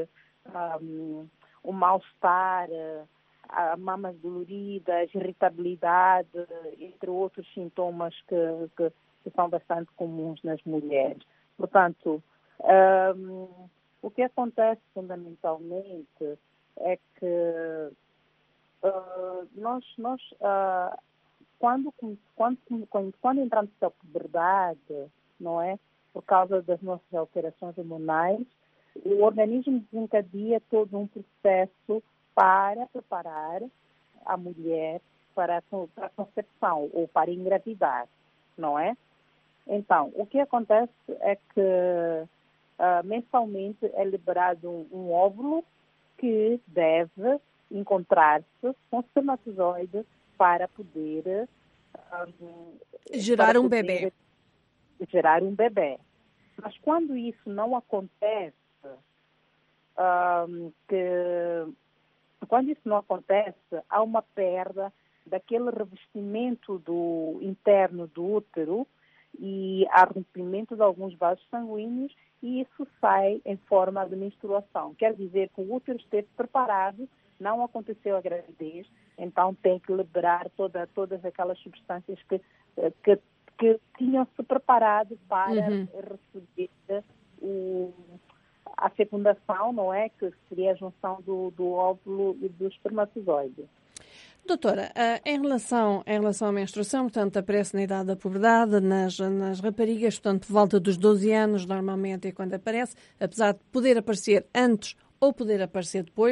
um, o mal-estar, a mamas doloridas, irritabilidade, entre outros sintomas que, que, que são bastante comuns nas mulheres. Portanto, um, o que acontece fundamentalmente é que uh, nós, nós uh, quando, quando, quando, quando entramos na puberdade, não é? Por causa das nossas alterações hormonais, o organismo desencadeia todo um processo para preparar a mulher para a concepção ou para engravidar, não é? Então, o que acontece é que uh, mensalmente é liberado um, um óvulo que deve encontrar-se com espermatozoide para poder uh, gerar para um poder bebê. gerar um bebê. Mas quando isso não acontece, um, que, quando isso não acontece, há uma perda daquele revestimento do interno do útero e há rompimento de alguns vasos sanguíneos e isso sai em forma de menstruação. Quer dizer que o útero esteve preparado, não aconteceu a gravidez, então tem que liberar toda, todas aquelas substâncias que, que que tinham-se preparado para uhum. receber o, a fecundação, não é? Que seria a junção do, do óvulo e do espermatozoide. Doutora, em relação, em relação à menstruação, portanto, aparece na idade da puberdade, nas, nas raparigas, portanto, por volta dos doze anos, normalmente é quando aparece, apesar de poder aparecer antes ou poder aparecer depois,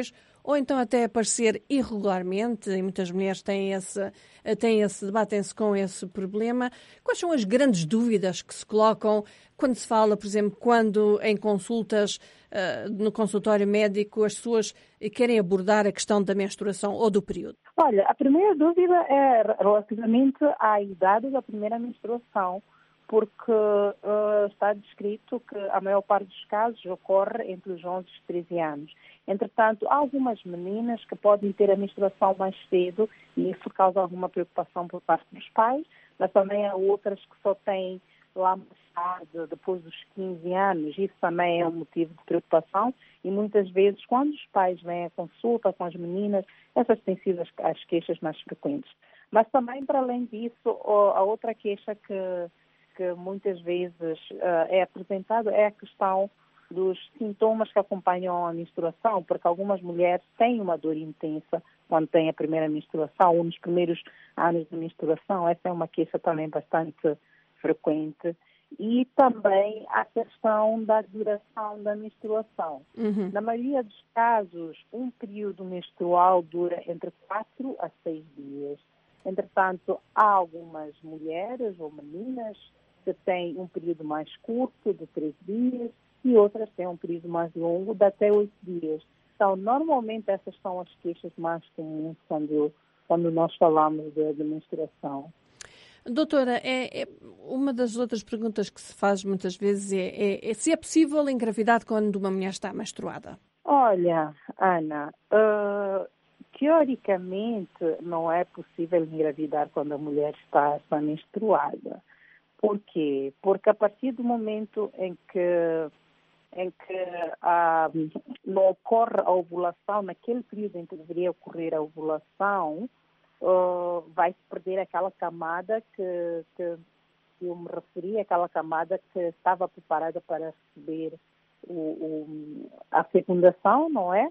ou então até aparecer irregularmente, e muitas mulheres têm esse, têm esse, debatem-se com esse problema. Quais são as grandes dúvidas que se colocam quando se fala, por exemplo, quando em consultas, no consultório médico, as pessoas querem abordar a questão da menstruação ou do período? Olha, a primeira dúvida é relativamente à idade da primeira menstruação, porque uh, está descrito que a maior parte dos casos ocorre entre os onze e treze anos. Entretanto, há algumas meninas que podem ter a menstruação mais cedo e isso causa alguma preocupação por parte dos pais, mas também há outras que só têm lá mais tarde, depois dos quinze anos, isso também é um motivo de preocupação e muitas vezes quando os pais vêm à consulta com as meninas, essas têm sido as, as queixas mais frequentes. Mas também, para além disso, a outra queixa que que muitas vezes uh, é apresentado é a questão dos sintomas que acompanham a menstruação, porque algumas mulheres têm uma dor intensa quando têm a primeira menstruação ou nos primeiros anos de menstruação. Essa é uma queixa também bastante frequente. E também a questão da duração da menstruação. Uhum. Na maioria dos casos, um período menstrual dura entre quatro a seis dias. Entretanto, há algumas mulheres ou meninas que têm um período mais curto, de três dias, e outras têm um período mais longo, de até oito dias. Então, normalmente, essas são as queixas mais comuns quando, quando nós falamos de, de menstruação. Doutora, é, é, uma das outras perguntas que se faz muitas vezes é, é, é se é possível engravidar quando uma mulher está menstruada? Olha, Ana, uh, teoricamente não é possível engravidar quando a mulher está, está menstruada. Por quê? Porque a partir do momento em que, em que ah, não ocorre a ovulação, naquele período em que deveria ocorrer a ovulação, uh, vai-se perder aquela camada que, que, que eu me referi, aquela camada que estava preparada para receber o, o, a fecundação, não é?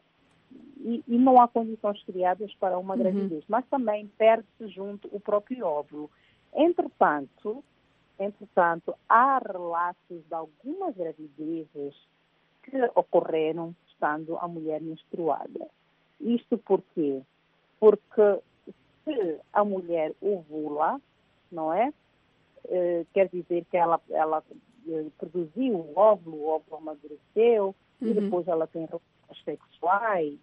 E, e não há condições criadas para uma gravidez. Uhum. Mas também perde-se junto o próprio óvulo. Entretanto, Entretanto, há relatos de algumas gravidezes que ocorreram estando a mulher menstruada. Isto por quê? Porque se a mulher ovula, não é? Eh, quer dizer que ela, ela eh, produziu o óvulo, o óvulo amadureceu, uhum. e depois ela tem relações sexuais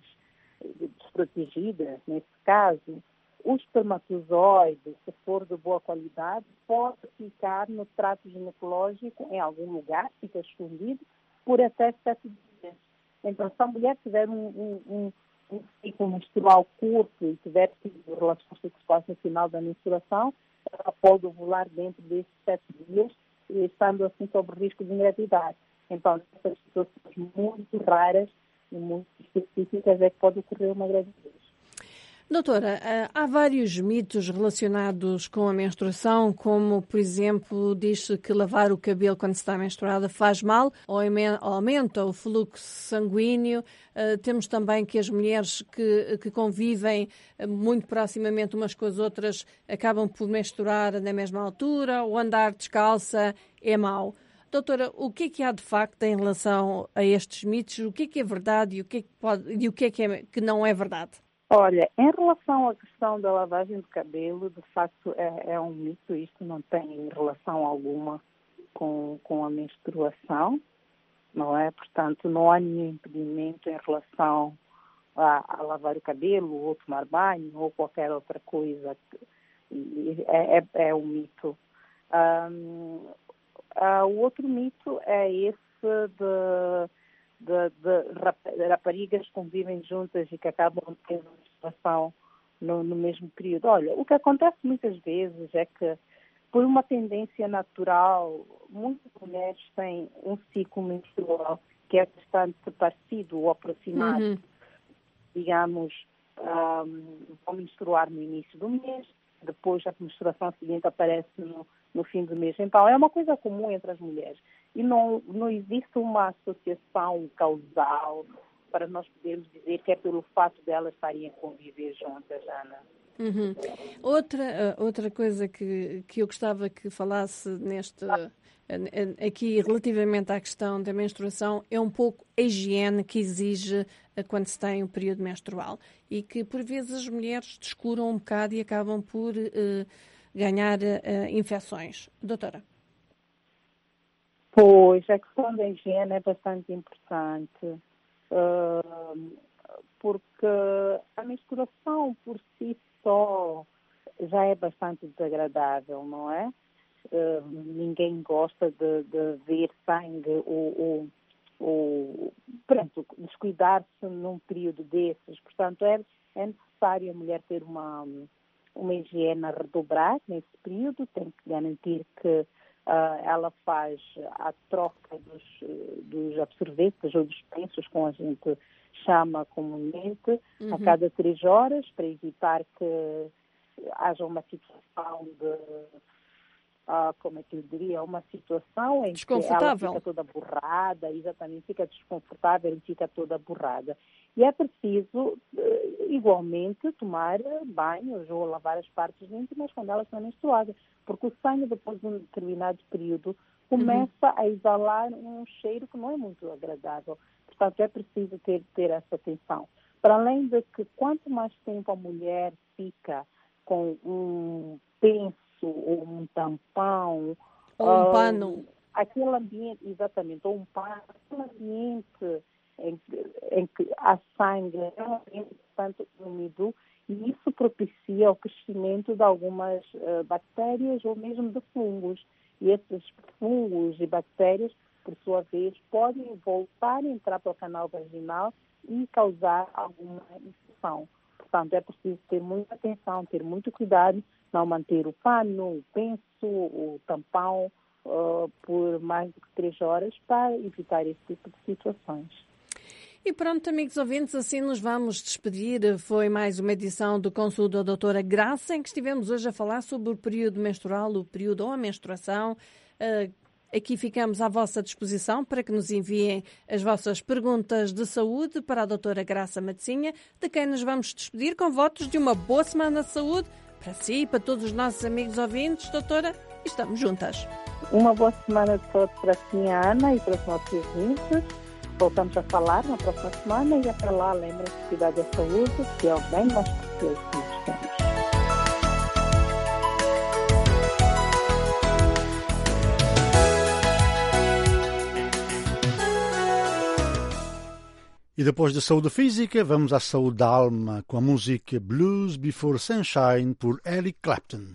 desprotegidas, nesse caso. O espermatozoide, se for de boa qualidade, pode ficar no trato ginecológico em algum lugar, fica escondido, por até sete dias. Então, se a mulher tiver um, um, um, um ciclo menstrual curto e tiver tido relações sexuais no final da menstruação, ela pode ovular dentro desses sete dias, estando assim sob risco de engravidar. Então, nessas situações muito raras e muito específicas é que pode ocorrer uma gravidez. Doutora, há vários mitos relacionados com a menstruação, como, por exemplo, diz-se que lavar o cabelo quando se está menstruada faz mal ou aumenta o fluxo sanguíneo. Temos também que as mulheres que, que convivem muito proximamente umas com as outras acabam por menstruar na mesma altura, ou andar descalça é mau. Doutora, o que é que há de facto em relação a estes mitos? O que é que é verdade e o que é que, pode, e o que, é que, é, que não é verdade? Olha, em relação à questão da lavagem de cabelo, de facto é, é um mito, isto não tem relação alguma com, com a menstruação, não é? Portanto, não há nenhum impedimento em relação a, a lavar o cabelo, ou tomar banho, ou qualquer outra coisa. É, é, é um mito. Um, uh, o outro mito é esse de... De, de raparigas que convivem juntas e que acabam tendo uma situação no, no mesmo período. Olha, o que acontece muitas vezes é que, por uma tendência natural, muitas mulheres têm um ciclo menstrual que é bastante parecido ou aproximado. Uhum. Digamos, um, vão menstruar no início do mês, depois a menstruação seguinte aparece no, no fim do mês. Então, é uma coisa comum entre as mulheres. E não, não existe uma associação causal para nós podermos dizer que é pelo fato de elas estarem a conviver juntas, Ana. Uhum. Outra, outra coisa que, que eu gostava que falasse neste, aqui relativamente à questão da menstruação é um pouco a higiene que exige quando se tem o período menstrual e que, por vezes, as mulheres descuram um bocado e acabam por uh, ganhar uh, infecções. Doutora? Pois, a questão da higiene é bastante importante, uh, porque a menstruação por si só já é bastante desagradável, não é? Uh, ninguém gosta de, de ver sangue ou, ou, ou pronto, descuidar-se num período desses. Portanto, é, é necessário a mulher ter uma, uma higiene a redobrar nesse período, tem que garantir que Uh, ela faz a troca dos, dos absorventes ou dos pensos, como a gente chama comumente, uhum. a cada três horas, para evitar que haja uma situação de, uh, como é que eu diria, uma situação em que ela fica toda borrada, exatamente, fica desconfortável e fica toda borrada. E é preciso, igualmente, tomar banhos ou lavar as partes íntimas quando elas estão menstruadas, porque o sangue, depois de um determinado período, começa uhum. a exalar um cheiro que não é muito agradável. Portanto, é preciso ter, ter essa atenção. Para além de que, quanto mais tempo a mulher fica com um penso ou um tampão... Ou um uh, pano. Aquele ambiente, exatamente, ou um pano, aquele ambiente... Em que, em que há sangue, é um ambiente bastante úmido e isso propicia o crescimento de algumas uh, bactérias ou mesmo de fungos. E esses fungos e bactérias, por sua vez, podem voltar a entrar para o canal vaginal e causar alguma infecção. Portanto, é preciso ter muita atenção, ter muito cuidado, não manter o pano, o penso, o tampão uh, por mais do que três horas para evitar esse tipo de situações. E pronto, amigos ouvintes, assim nos vamos despedir. Foi mais uma edição do Consulta da Doutora Graça, em que estivemos hoje a falar sobre o período menstrual, o período ou a menstruação. Aqui ficamos à vossa disposição para que nos enviem as vossas perguntas de saúde para a Doutora Graça Matosinha, de quem nos vamos despedir com votos de uma boa semana de saúde para si e para todos os nossos amigos ouvintes. Doutora, estamos juntas. Uma boa semana de saúde para a senhora Ana e para os nossos ouvintes. Voltamos a falar na próxima semana e até lá lembrem-se de cuidar da saúde, que é o bem mais precioso que nós temos. E depois da saúde física, vamos à saúde da alma com a música Blues Before Sunshine por Eric Clapton.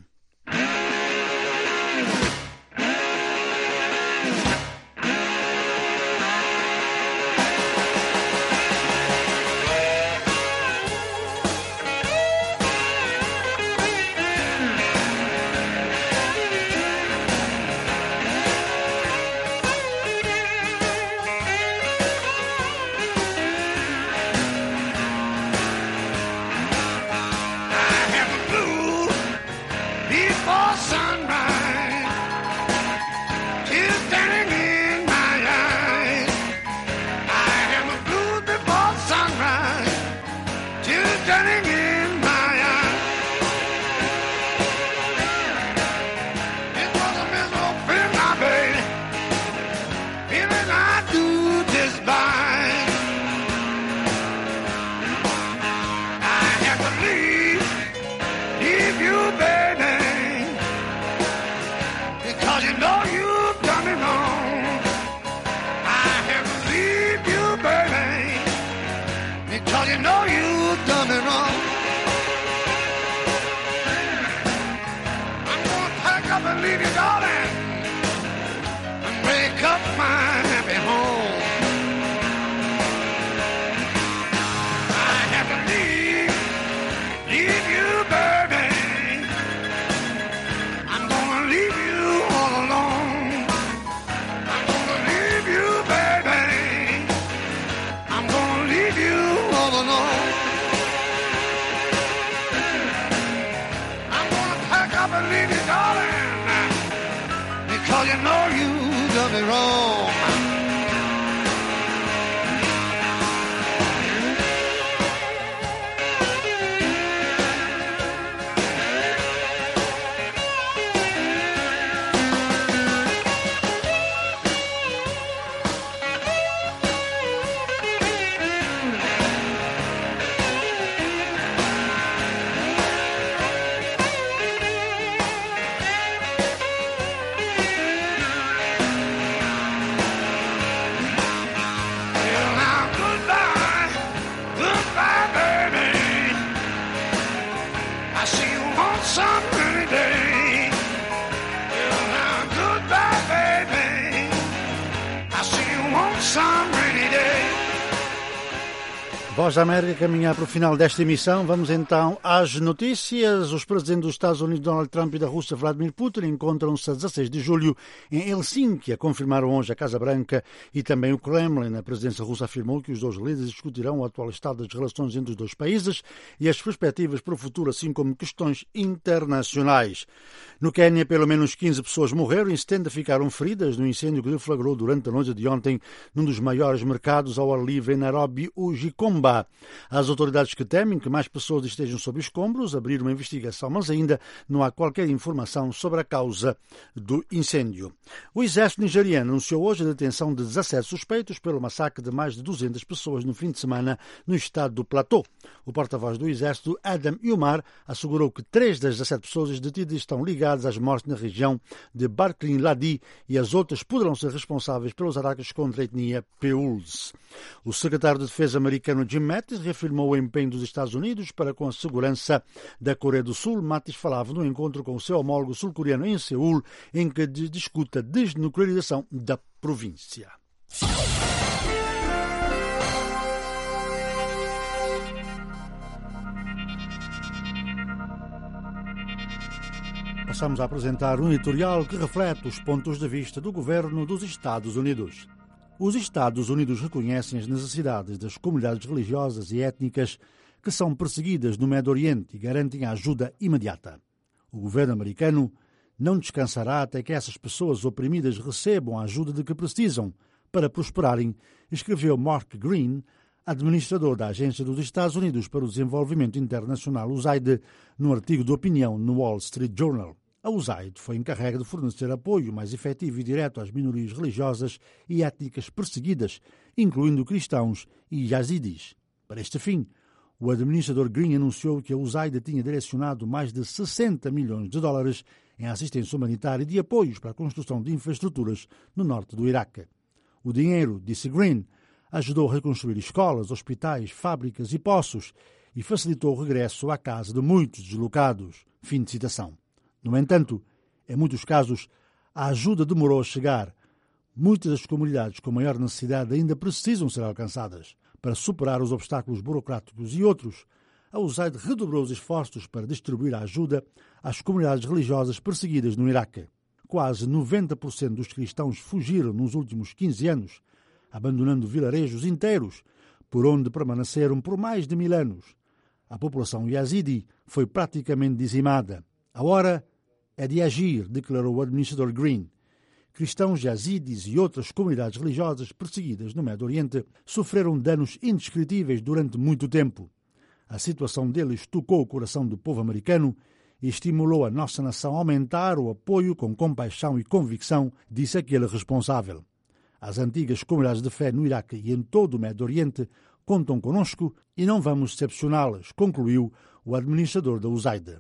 some rainy day. Well, now, goodbye, baby. I see you want some rainy day. Voz da América caminhar para o final desta emissão. Vamos então às notícias. Os presidentes dos Estados Unidos, Donald Trump, e da Rússia, Vladimir Putin, encontram-se a dezasseis de julho em Helsínquia, confirmaram hoje a Casa Branca e também o Kremlin. A presidência russa afirmou que os dois líderes discutirão o atual estado das relações entre os dois países e as perspectivas para o futuro, assim como questões internacionais. No Quênia, pelo menos quinze pessoas morreram e setenta ficaram feridas no incêndio que deflagrou durante a noite de ontem num dos maiores mercados ao ar livre em Nairobi, o Gikomba. As autoridades que temem que mais pessoas estejam sob escombros abriram uma investigação, mas ainda não há qualquer informação sobre a causa do incêndio. O exército nigeriano anunciou hoje a detenção de dezassete suspeitos pelo massacre de mais de duzentas pessoas no fim de semana no estado do Plateau. O porta-voz do exército, Adam Umar, assegurou que três das dezassete pessoas detidas estão ligadas às mortes na região de Barkin Ladi e as outras poderão ser responsáveis pelos ataques contra a etnia Peuls. O secretário de Defesa americano Jim Mattis reafirmou o empenho dos Estados Unidos para com a segurança da Coreia do Sul. Mattis falava no encontro com o seu homólogo sul-coreano em Seul, em que discute a desnuclearização da província. Passamos a apresentar um editorial que reflete os pontos de vista do governo dos Estados Unidos. Os Estados Unidos reconhecem as necessidades das comunidades religiosas e étnicas que são perseguidas no Médio Oriente e garantem a ajuda imediata. O governo americano não descansará até que essas pessoas oprimidas recebam a ajuda de que precisam para prosperarem, escreveu Mark Green, administrador da Agência dos Estados Unidos para o Desenvolvimento Internacional, U S A I D, num artigo de opinião no Wall Street Journal. A U S A I D foi encarregue de fornecer apoio mais efetivo e direto às minorias religiosas e étnicas perseguidas, incluindo cristãos e yazidis. Para este fim, o administrador Green anunciou que a U S A I D tinha direcionado mais de sessenta milhões de dólares em assistência humanitária e de apoios para a construção de infraestruturas no norte do Iraque. O dinheiro, disse Green, ajudou a reconstruir escolas, hospitais, fábricas e poços e facilitou o regresso à casa de muitos deslocados. Fim de citação. No entanto, em muitos casos, a ajuda demorou a chegar. Muitas das comunidades com maior necessidade ainda precisam ser alcançadas. Para superar os obstáculos burocráticos e outros, a U S A I D redobrou os esforços para distribuir a ajuda às comunidades religiosas perseguidas no Iraque. Quase noventa por cento dos cristãos fugiram nos últimos quinze anos, abandonando vilarejos inteiros, por onde permaneceram por mais de mil anos. A população yazidi foi praticamente dizimada. A hora é de agir, declarou o administrador Green. Cristãos yazidis e outras comunidades religiosas perseguidas no Médio Oriente sofreram danos indescritíveis durante muito tempo. A situação deles tocou o coração do povo americano e estimulou a nossa nação a aumentar o apoio com compaixão e convicção, disse aquele responsável. As antigas comunidades de fé no Iraque e em todo o Médio Oriente contam conosco e não vamos decepcioná-las, concluiu o administrador da U S A I D.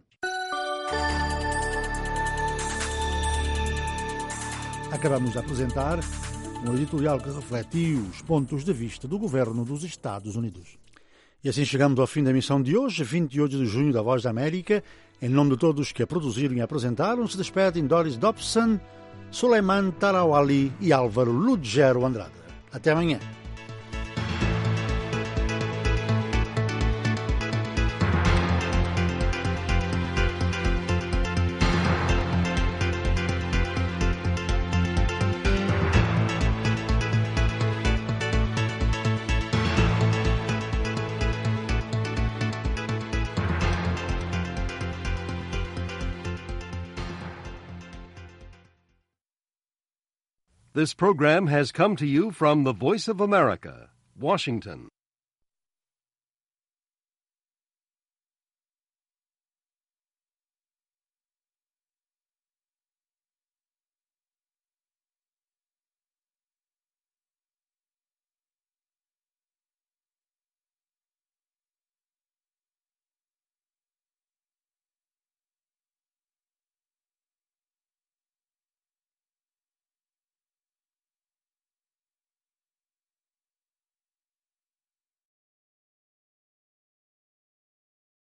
Acabamos de apresentar um editorial que refletiu os pontos de vista do governo dos Estados Unidos. E assim chegamos ao fim da emissão de hoje, vinte e oito de junho, da Voz da América. Em nome de todos que a produziram e apresentaram, se despedem Doris Dobson, Suleiman Tarawali e Álvaro Ludgero Andrade. Até amanhã. This program has come to you from the Voice of America, Washington.